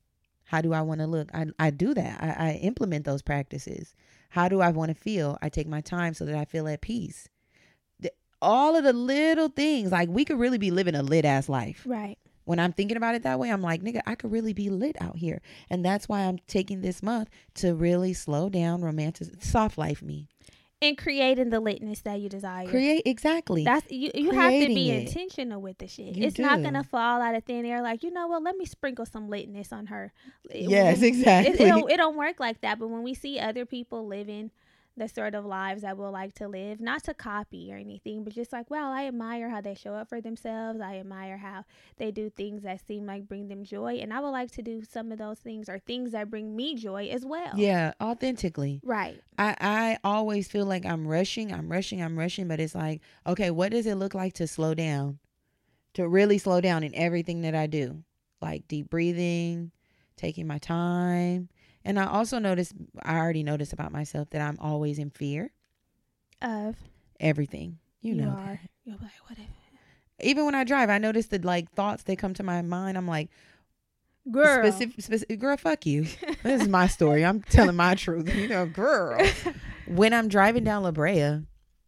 How do I want to look? I, I do that. I, I implement those practices. How do I want to feel? I take my time so that I feel at peace. The, all of the little things, like we could really be living a lit ass life. Right. When I'm thinking about it that way, I'm like, nigga, I could really be lit out here. And that's why I'm taking this month to really slow down, romantic, soft life me. And creating the litness that you desire. Create, exactly. That's you. You have to be Creating it. intentional with the shit. You It's not do. gonna fall out of thin air. Like, you know what? Let me sprinkle some litness on her. It- Yes, it- exactly. It, it, don't, it don't work like that. But when we see other people living the sort of lives that we'll like to live, not to copy or anything, but just like, wow, I admire how they show up for themselves. I admire how they do things that seem like bring them joy. And I would like to do some of those things, or things that bring me joy as well. Yeah, authentically. Right. I, I always feel like I'm rushing, I'm rushing, I'm rushing, but it's like, okay, what does it look like to slow down? To really slow down in everything that I do? Like deep breathing, taking my time. And I also noticed, I already noticed about myself that I'm always in fear of everything. You, you know are. that. You're like, what if? Even when I drive, I notice the like thoughts that come to my mind. I'm like, girl, specific, specific, girl, fuck you. This is my story. I'm telling my truth. You know, girl. When I'm driving down La Brea,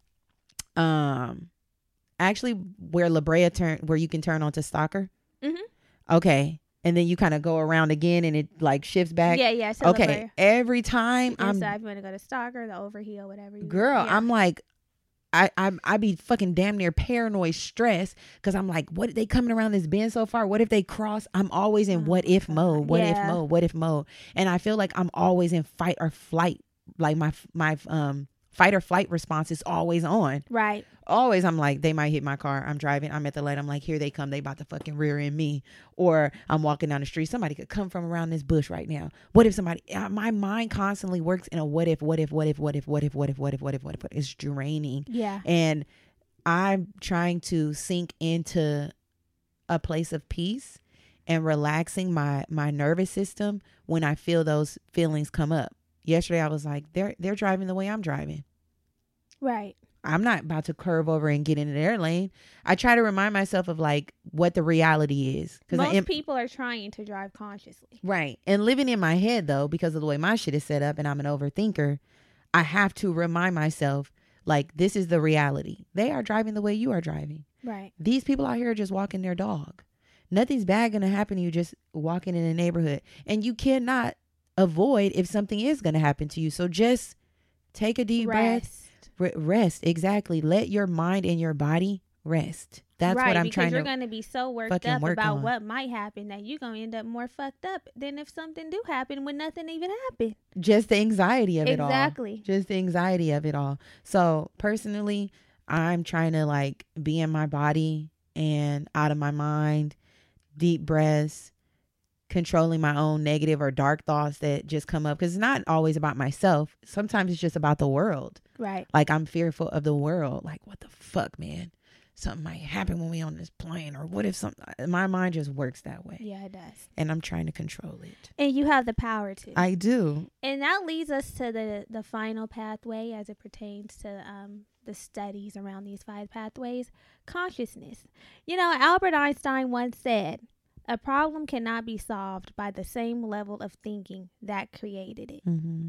um, actually where La Brea turn, where you can turn onto Stalker. Mm-hmm. Okay. And then you kind of go around again and it like shifts back. Yeah, yeah. Okay. Every time I'm, I'm, if you want to go to Stalker, the Overhill, whatever. You girl, yeah. I'm like, I, I I be fucking damn near paranoid stress because I'm like, what, they coming around this bend so far? What if they cross? I'm always in Oh what if God. mode, what Yeah. if mode, what if mode. And I feel like I'm always in fight or flight. Like my, my, um, fight or flight response is always on. Right. Always, I'm like, they might hit my car. I'm driving. I'm at the light. I'm like, here they come. They about to fucking rear end me. Or I'm walking down the street. Somebody could come from around this bush right now. What if somebody, uh, my mind constantly works in a what if, what if, what if, what if, what if, what if, what if, what if, what if, what if. It's draining. Yeah. And I'm trying to sink into a place of peace and relaxing my, my nervous system when I feel those feelings come up. Yesterday, I was like, they're, they're driving the way I'm driving. Right. I'm not about to curve over and get into their lane. I try to remind myself of like what the reality is. Most I am, people are trying to drive consciously. right. And living in my head though, because of the way my shit is set up and I'm an overthinker, I have to remind myself like this is the reality. They are driving the way you are driving. Right. These people out here are just walking their dog. Nothing's bad going to happen to you just walking in a neighborhood. And you cannot avoid if something is going to happen to you. So just take a deep Rest. breath. Rest, exactly. Let your mind and your body rest. That's right, what I'm because trying you're to going to be so worked fucking up work about on. what might happen that you're going to end up more fucked up than if something do happen when nothing even happened. Just the anxiety of it all. Exactly. Just the anxiety of it all. So personally, I'm trying to like be in my body and out of my mind, deep breaths, controlling my own negative or dark thoughts that just come up. Because it's not always about myself. Sometimes it's just about the world. Right. Like I'm fearful of the world. Like, what the fuck, man? Something might happen when we on this plane. Or what if something... My mind just works that way. Yeah, it does. And I'm trying to control it. And you have the power to. I do. And that leads us to the, the final pathway as it pertains to um, the studies around these five pathways. Consciousness. You know, Albert Einstein once said, a problem cannot be solved by the same level of thinking that created it. Mm-hmm.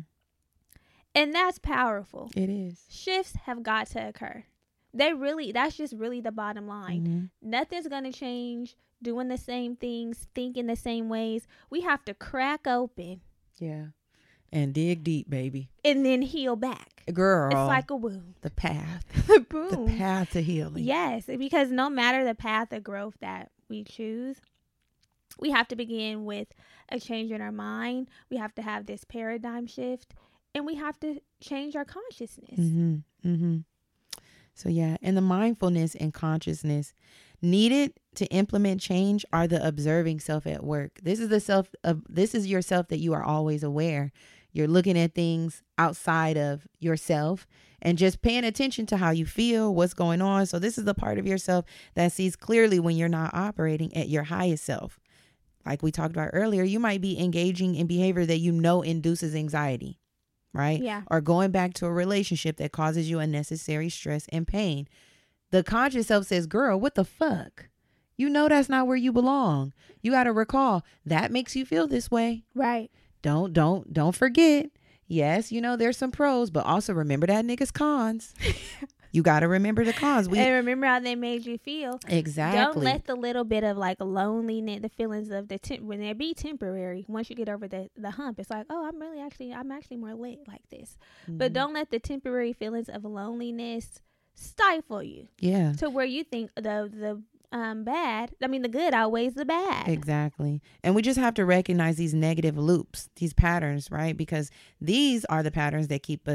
And that's powerful. It is. Shifts have got to occur. They really, that's just really the bottom line. Mm-hmm. Nothing's going to change doing the same things, thinking the same ways. We have to crack open. Yeah. And dig deep, baby. And then heal back. Girl. It's like a wound. The path. The boom. The path to healing. Yes, because no matter the path of growth that we choose, we have to begin with a change in our mind. We have to have this paradigm shift. And we have to change our consciousness. Mm-hmm. Mm-hmm. So yeah, and the mindfulness and consciousness needed to implement change are the observing self at work. This is the self of this is yourself that you are always aware. You're looking at things outside of yourself and just paying attention to how you feel, what's going on. So this is the part of yourself that sees clearly when you're not operating at your highest self. Like we talked about earlier, you might be engaging in behavior that you know induces anxiety. Right? Yeah. Or going back to a relationship that causes you unnecessary stress and pain. The conscious self says, girl, what the fuck? You know that's not where you belong. You got to recall that makes you feel this way. Right. Don't, don't, don't forget. Yes, you know, there's some pros, but also remember that nigga's cons. You got to remember the cons. We, and remember how they made you feel. Exactly. Don't let the little bit of like loneliness, the feelings of the, tem- when they be temporary, once you get over the, the hump, it's like, oh, I'm really actually, I'm actually more lit like this. Mm-hmm. But don't let the temporary feelings of loneliness stifle you. Yeah. To where you think the, the, um, bad, I mean, the good outweighs the bad. Exactly. And we just have to recognize these negative loops, these patterns, right? Because these are the patterns that keep us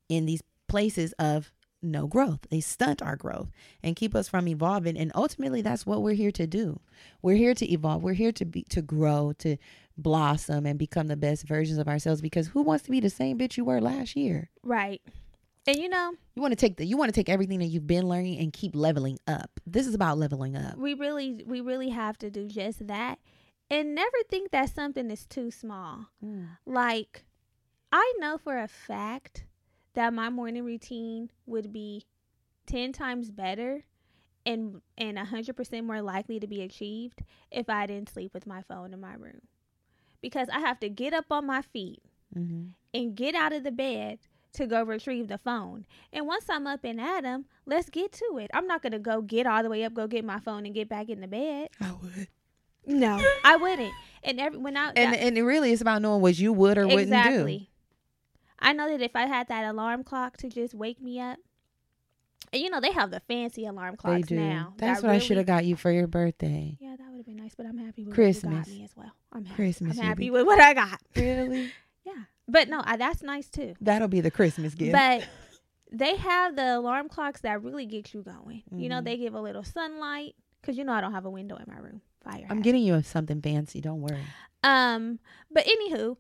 in these places of no growth. They stunt our growth and keep us from evolving. And ultimately, that's what we're here to do. We're here to evolve. We're here to be, to grow, to blossom and become the best versions of ourselves, because who wants to be the same bitch you were last year? Right. And you know, you want to take the, you want to take everything that you've been learning and keep leveling up. This is about leveling up. We really, we really have to do just that, and never think that something is too small. Mm. Like, I know for a fact that my morning routine would be ten times better and and one hundred percent more likely to be achieved if I didn't sleep with my phone in my room. Because I have to get up on my feet mm-hmm. and get out of the bed to go retrieve the phone. And once I'm up and at 'em, let's get to it. I'm not going to go get all the way up, go get my phone and get back in the bed. I would. No, I wouldn't. And every when I and I, and it really is about knowing what you would or exactly. wouldn't do. I know that if I had that alarm clock to just wake me up, and you know they have the fancy alarm clocks they do. now. That's that what really, I should have got you for your birthday. Yeah, that would have been nice, but I'm happy with Christmas. what you got me as well. I'm happy. Christmas. I'm happy be... with what I got. Really? Yeah, but no, I, that's nice too. That'll be the Christmas gift. But they have the alarm clocks that really get you going. Mm-hmm. You know, they give a little sunlight, because you know I don't have a window in my room. Fire. I'm getting you something fancy. Don't worry. Um, but anywho,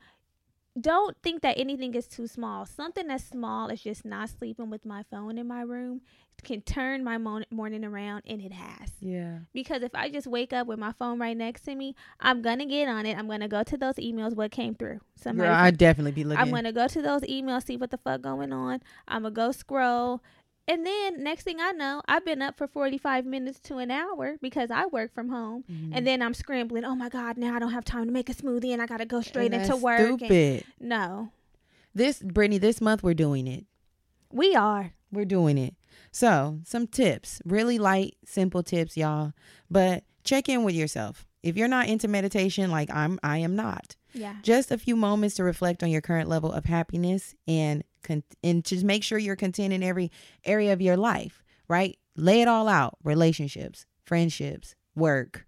don't think that anything is too small. Something that's small is just not sleeping with my phone in my room can turn my mo- morning around, and it has. Yeah. Because if I just wake up with my phone right next to me, I'm going to get on it. I'm going to go to those emails, what came through. Somebody Girl, I'd definitely be looking. I'm going to go to those emails, see what the fuck going on. I'm going to go scroll. And then next thing I know, I've been up for forty-five minutes to an hour because I work from home. Mm-hmm. And then I'm scrambling. Oh, my God, now I don't have time to make a smoothie and I got to go straight and into work. Stupid. And no. This, Brittany, this month we're doing it. We are. We're doing it. So some tips, really light, simple tips, y'all. But check in with yourself. If you're not into meditation, like I'm, I am not. Yeah. Just a few moments to reflect on your current level of happiness and con- and just make sure you're content in every area of your life, right? Lay it all out. Relationships, friendships, work,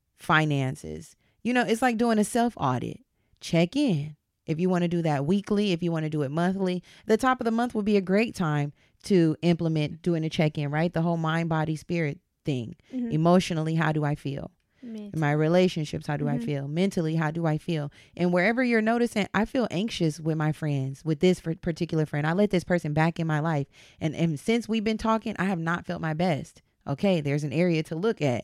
finances. You know, it's like doing a self audit. Check in. If you want to do that weekly, if you want to do it monthly, the top of the month will be a great time to implement doing a check-in, right? The whole mind, body, spirit thing. Mm-hmm. Emotionally, how do I feel? Mentally. In my relationships, how do mm-hmm. I feel? Mentally, how do I feel? And wherever you're noticing, I feel anxious with my friends, with this particular friend. I let this person back in my life. And, and since we've been talking, I have not felt my best. Okay, there's an area to look at.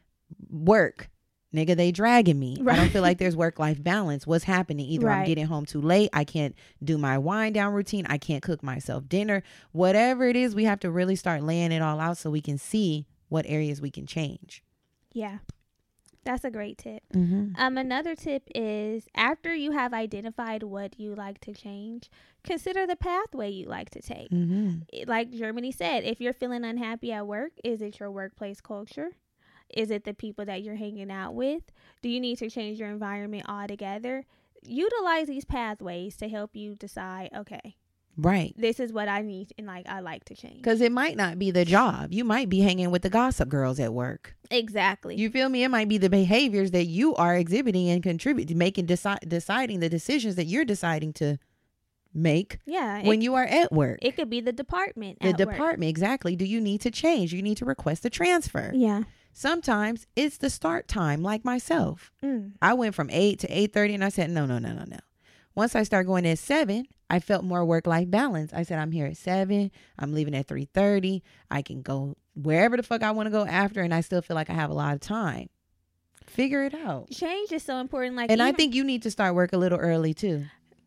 Work. Nigga, they dragging me. Right. I don't feel like there's work-life balance. What's happening? Either right. I'm getting home too late. I can't do my wind down routine. I can't cook myself dinner. Whatever it is, we have to really start laying it all out so we can see what areas we can change. Yeah. That's a great tip. Mm-hmm. Um, another tip is after you have identified what you like to change, consider the pathway you like to take. Mm-hmm. Like Germany said, if you're feeling unhappy at work, is it your workplace culture? Is it the people that you're hanging out with? Do you need to change your environment altogether? Utilize these pathways to help you decide, okay, right, this is what I need and like I like to change. Because it might not be the job. You might be hanging with the gossip girls at work. Exactly. You feel me? It might be the behaviors that you are exhibiting and contributing, making, deci- deciding the decisions that you're deciding to make yeah when it, you are at work. It could be the department. The at department, work. Exactly. Do you need to change? You need to request a transfer. Yeah. Sometimes it's the start time, like myself. Mm. I went from eight to eight thirty, and I said, no, no, no, no, no. Once I started going at seven, I felt more work-life balance. I said, I'm here at seven. I'm leaving at three thirty. I can go wherever the fuck I want to go after, and I still feel like I have a lot of time. Figure it out. Change is so important. Like, and even, I think you need to start work a little early, too.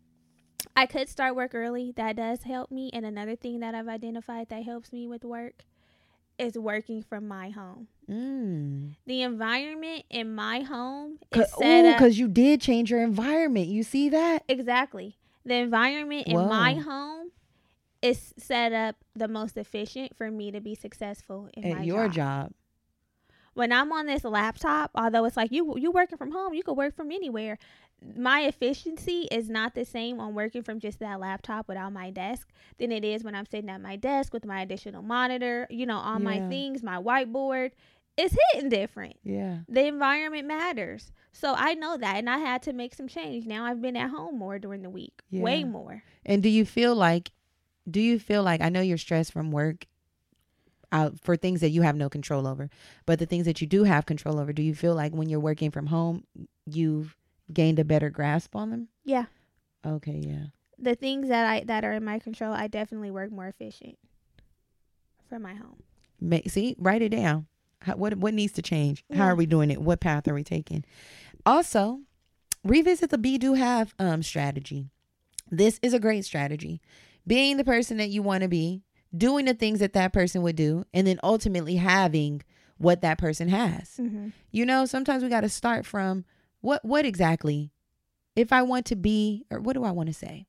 I could start work early. That does help me. And another thing that I've identified that helps me with work is working from my home. Mm. The environment in my home is set ooh, up. Because you did change your environment. You see that? Exactly. The environment Whoa. in my home is set up the most efficient for me to be successful in At my your job. job. When I'm on this laptop, although it's like you you working from home, you could work from anywhere. My efficiency is not the same on working from just that laptop without my desk than it is when I'm sitting at my desk with my additional monitor, you know, all yeah. my things, my whiteboard. It's hitting different. Yeah. The environment matters. So I know that, and I had to make some change. Now I've been at home more during the week, yeah. way more. And do you feel like do you feel like, I know you're stressed from work out for things that you have no control over, but the things that you do have control over, do you feel like when you're working from home, you've gained a better grasp on them? Yeah. Okay, yeah. The things that I that are in my control, I definitely work more efficient from my home. Ma- See, write it down. How, what what needs to change? How Yeah. are we doing it? What path are we taking? Also, revisit the be do have um strategy. This is a great strategy. Being the person that you want to be, doing the things that that person would do, and then ultimately having what that person has. Mm-hmm. You know, sometimes we got to start from what what exactly, if I want to be, or what do I want to say?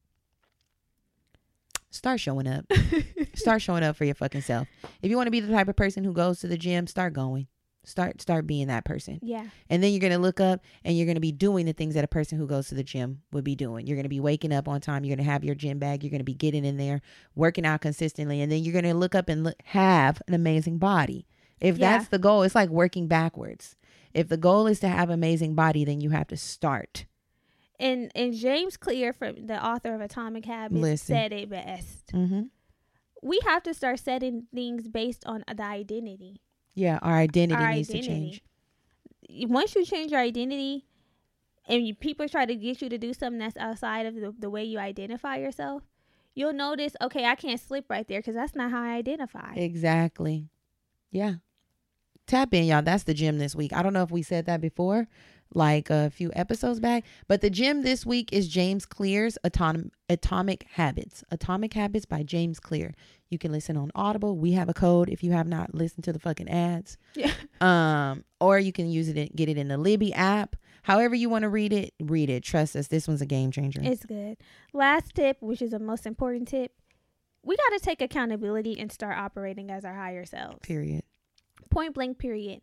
Start showing up. Start showing up for your fucking self. If you want to be the type of person who goes to the gym, start going. Start start being that person. Yeah. And then you're going to look up and you're going to be doing the things that a person who goes to the gym would be doing. You're going to be waking up on time. You're going to have your gym bag. You're going to be getting in there, working out consistently. And then you're going to look up and look, have an amazing body. If Yeah. that's the goal, it's like working backwards. If the goal is to have amazing body, then you have to start. And and James Clear, from the author of Atomic Habits, Listen. said it best. Mm-hmm. We have to start setting things based on the identity. Yeah, our identity Our needs identity. to change. Once you change your identity and you, people try to get you to do something that's outside of the, the way you identify yourself, you'll notice, okay, I can't slip right there because that's not how I identify. Exactly. Yeah. Tap in, y'all. That's the gym this week. I don't know if we said that before, like a few episodes back, but the gym this week is James Clear's Atom- Atomic Habits. Atomic Habits by James Clear. You can listen on Audible. We have a code if you have not listened to the fucking ads. Yeah. Um, or you can use it, in, get it in the Libby app. However you want to read it, read it. Trust us, this one's a game changer. It's good. Last tip, which is the most important tip, we got to take accountability and start operating as our higher selves. Period. Point blank, period.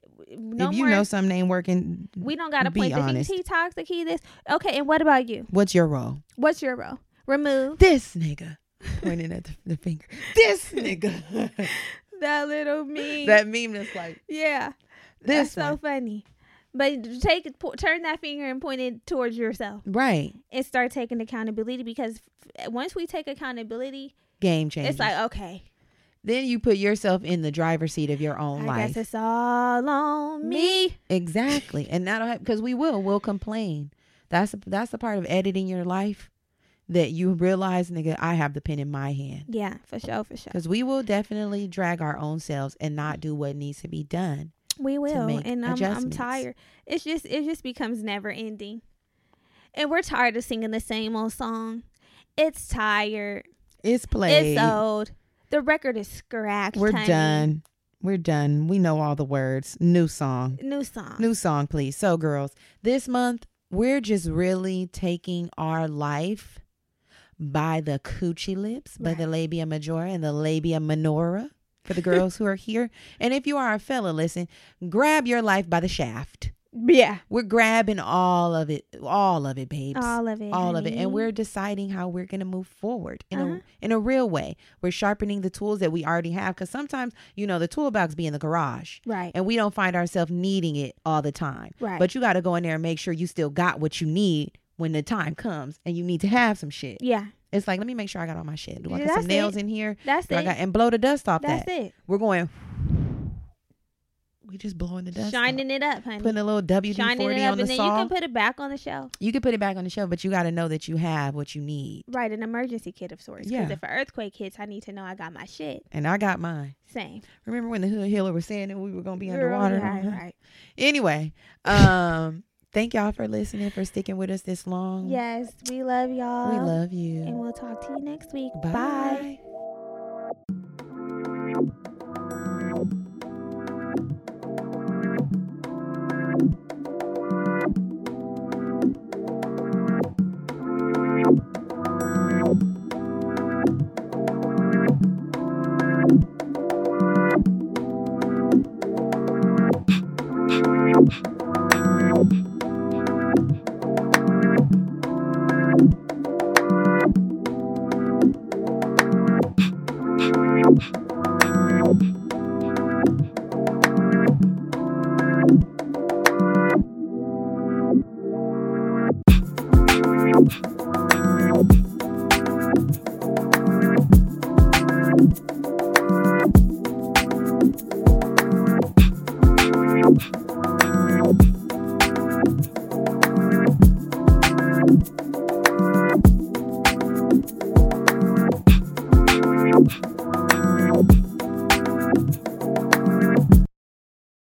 No if you more, know something ain't working, we don't got to be point the honest. he, he toxic, he this. Okay, and what about you? what's your role? What's your role? Remove This nigga. Pointing at the, the finger. This nigga. that little meme. That meme that's like, yeah, this that's so one. funny. But take it, po- turn that finger and point it towards yourself, Right. and start taking accountability. Because f- once we take accountability, Game changer. it's like, okay, then you put yourself in the driver's seat of your own I life. guess it's all on me. Exactly. And that'll have, because we will, we'll complain. That's, that's the part of editing your life that you realize, nigga, I have the pen in my hand. Yeah, for sure, for sure. Because we will definitely drag our own selves and not do what needs to be done. We will, make and I'm I'm adjustments. tired. It's just it just becomes never ending, and we're tired of singing the same old song. It's tired. It's played. It's old. The record is scratched. We're honey. done. We're done. We know all the words. New song. New song. New song, please. So, girls, this month, we're just really taking our life by the coochie lips, by Right. the labia majora and the labia minora for the girls who are here. And if you are a fella, listen, grab your life by the shaft. Yeah, We're grabbing all of it, all of it, babes. all of it. all of it, honey. and we're deciding how we're going to move forward in Uh-huh. a in a real way. We're sharpening the tools that we already have, because sometimes, you know, the toolbox be in the garage, right, and we don't find ourselves needing it all the time. right. But you got to go in there and make sure you still got what you need when the time comes and you need to have some shit. yeah, It's like, let me make sure I got all my shit. Do I Yeah, got some that's nails it. in here? that's Do I it. got, and blow the dust off That's that. it. We're going. We just blowing the dust. Shining off. it up, honey. Putting a little W D Shining forty it up, on the and then saw. you can put it back on the shelf. You can put it back on the shelf, but you got to know that you have what you need. Right, an emergency kit of sorts. Yeah. Because if an earthquake hits, I need to know I got my shit. And I got mine. Same. Remember when the hood healer was saying that we were going to be Girl, underwater? Right, right. Anyway, um, thank y'all for listening, for sticking with us this long. Yes, we love y'all. We love you. And we'll talk to you next week. Bye. Bye. Bye.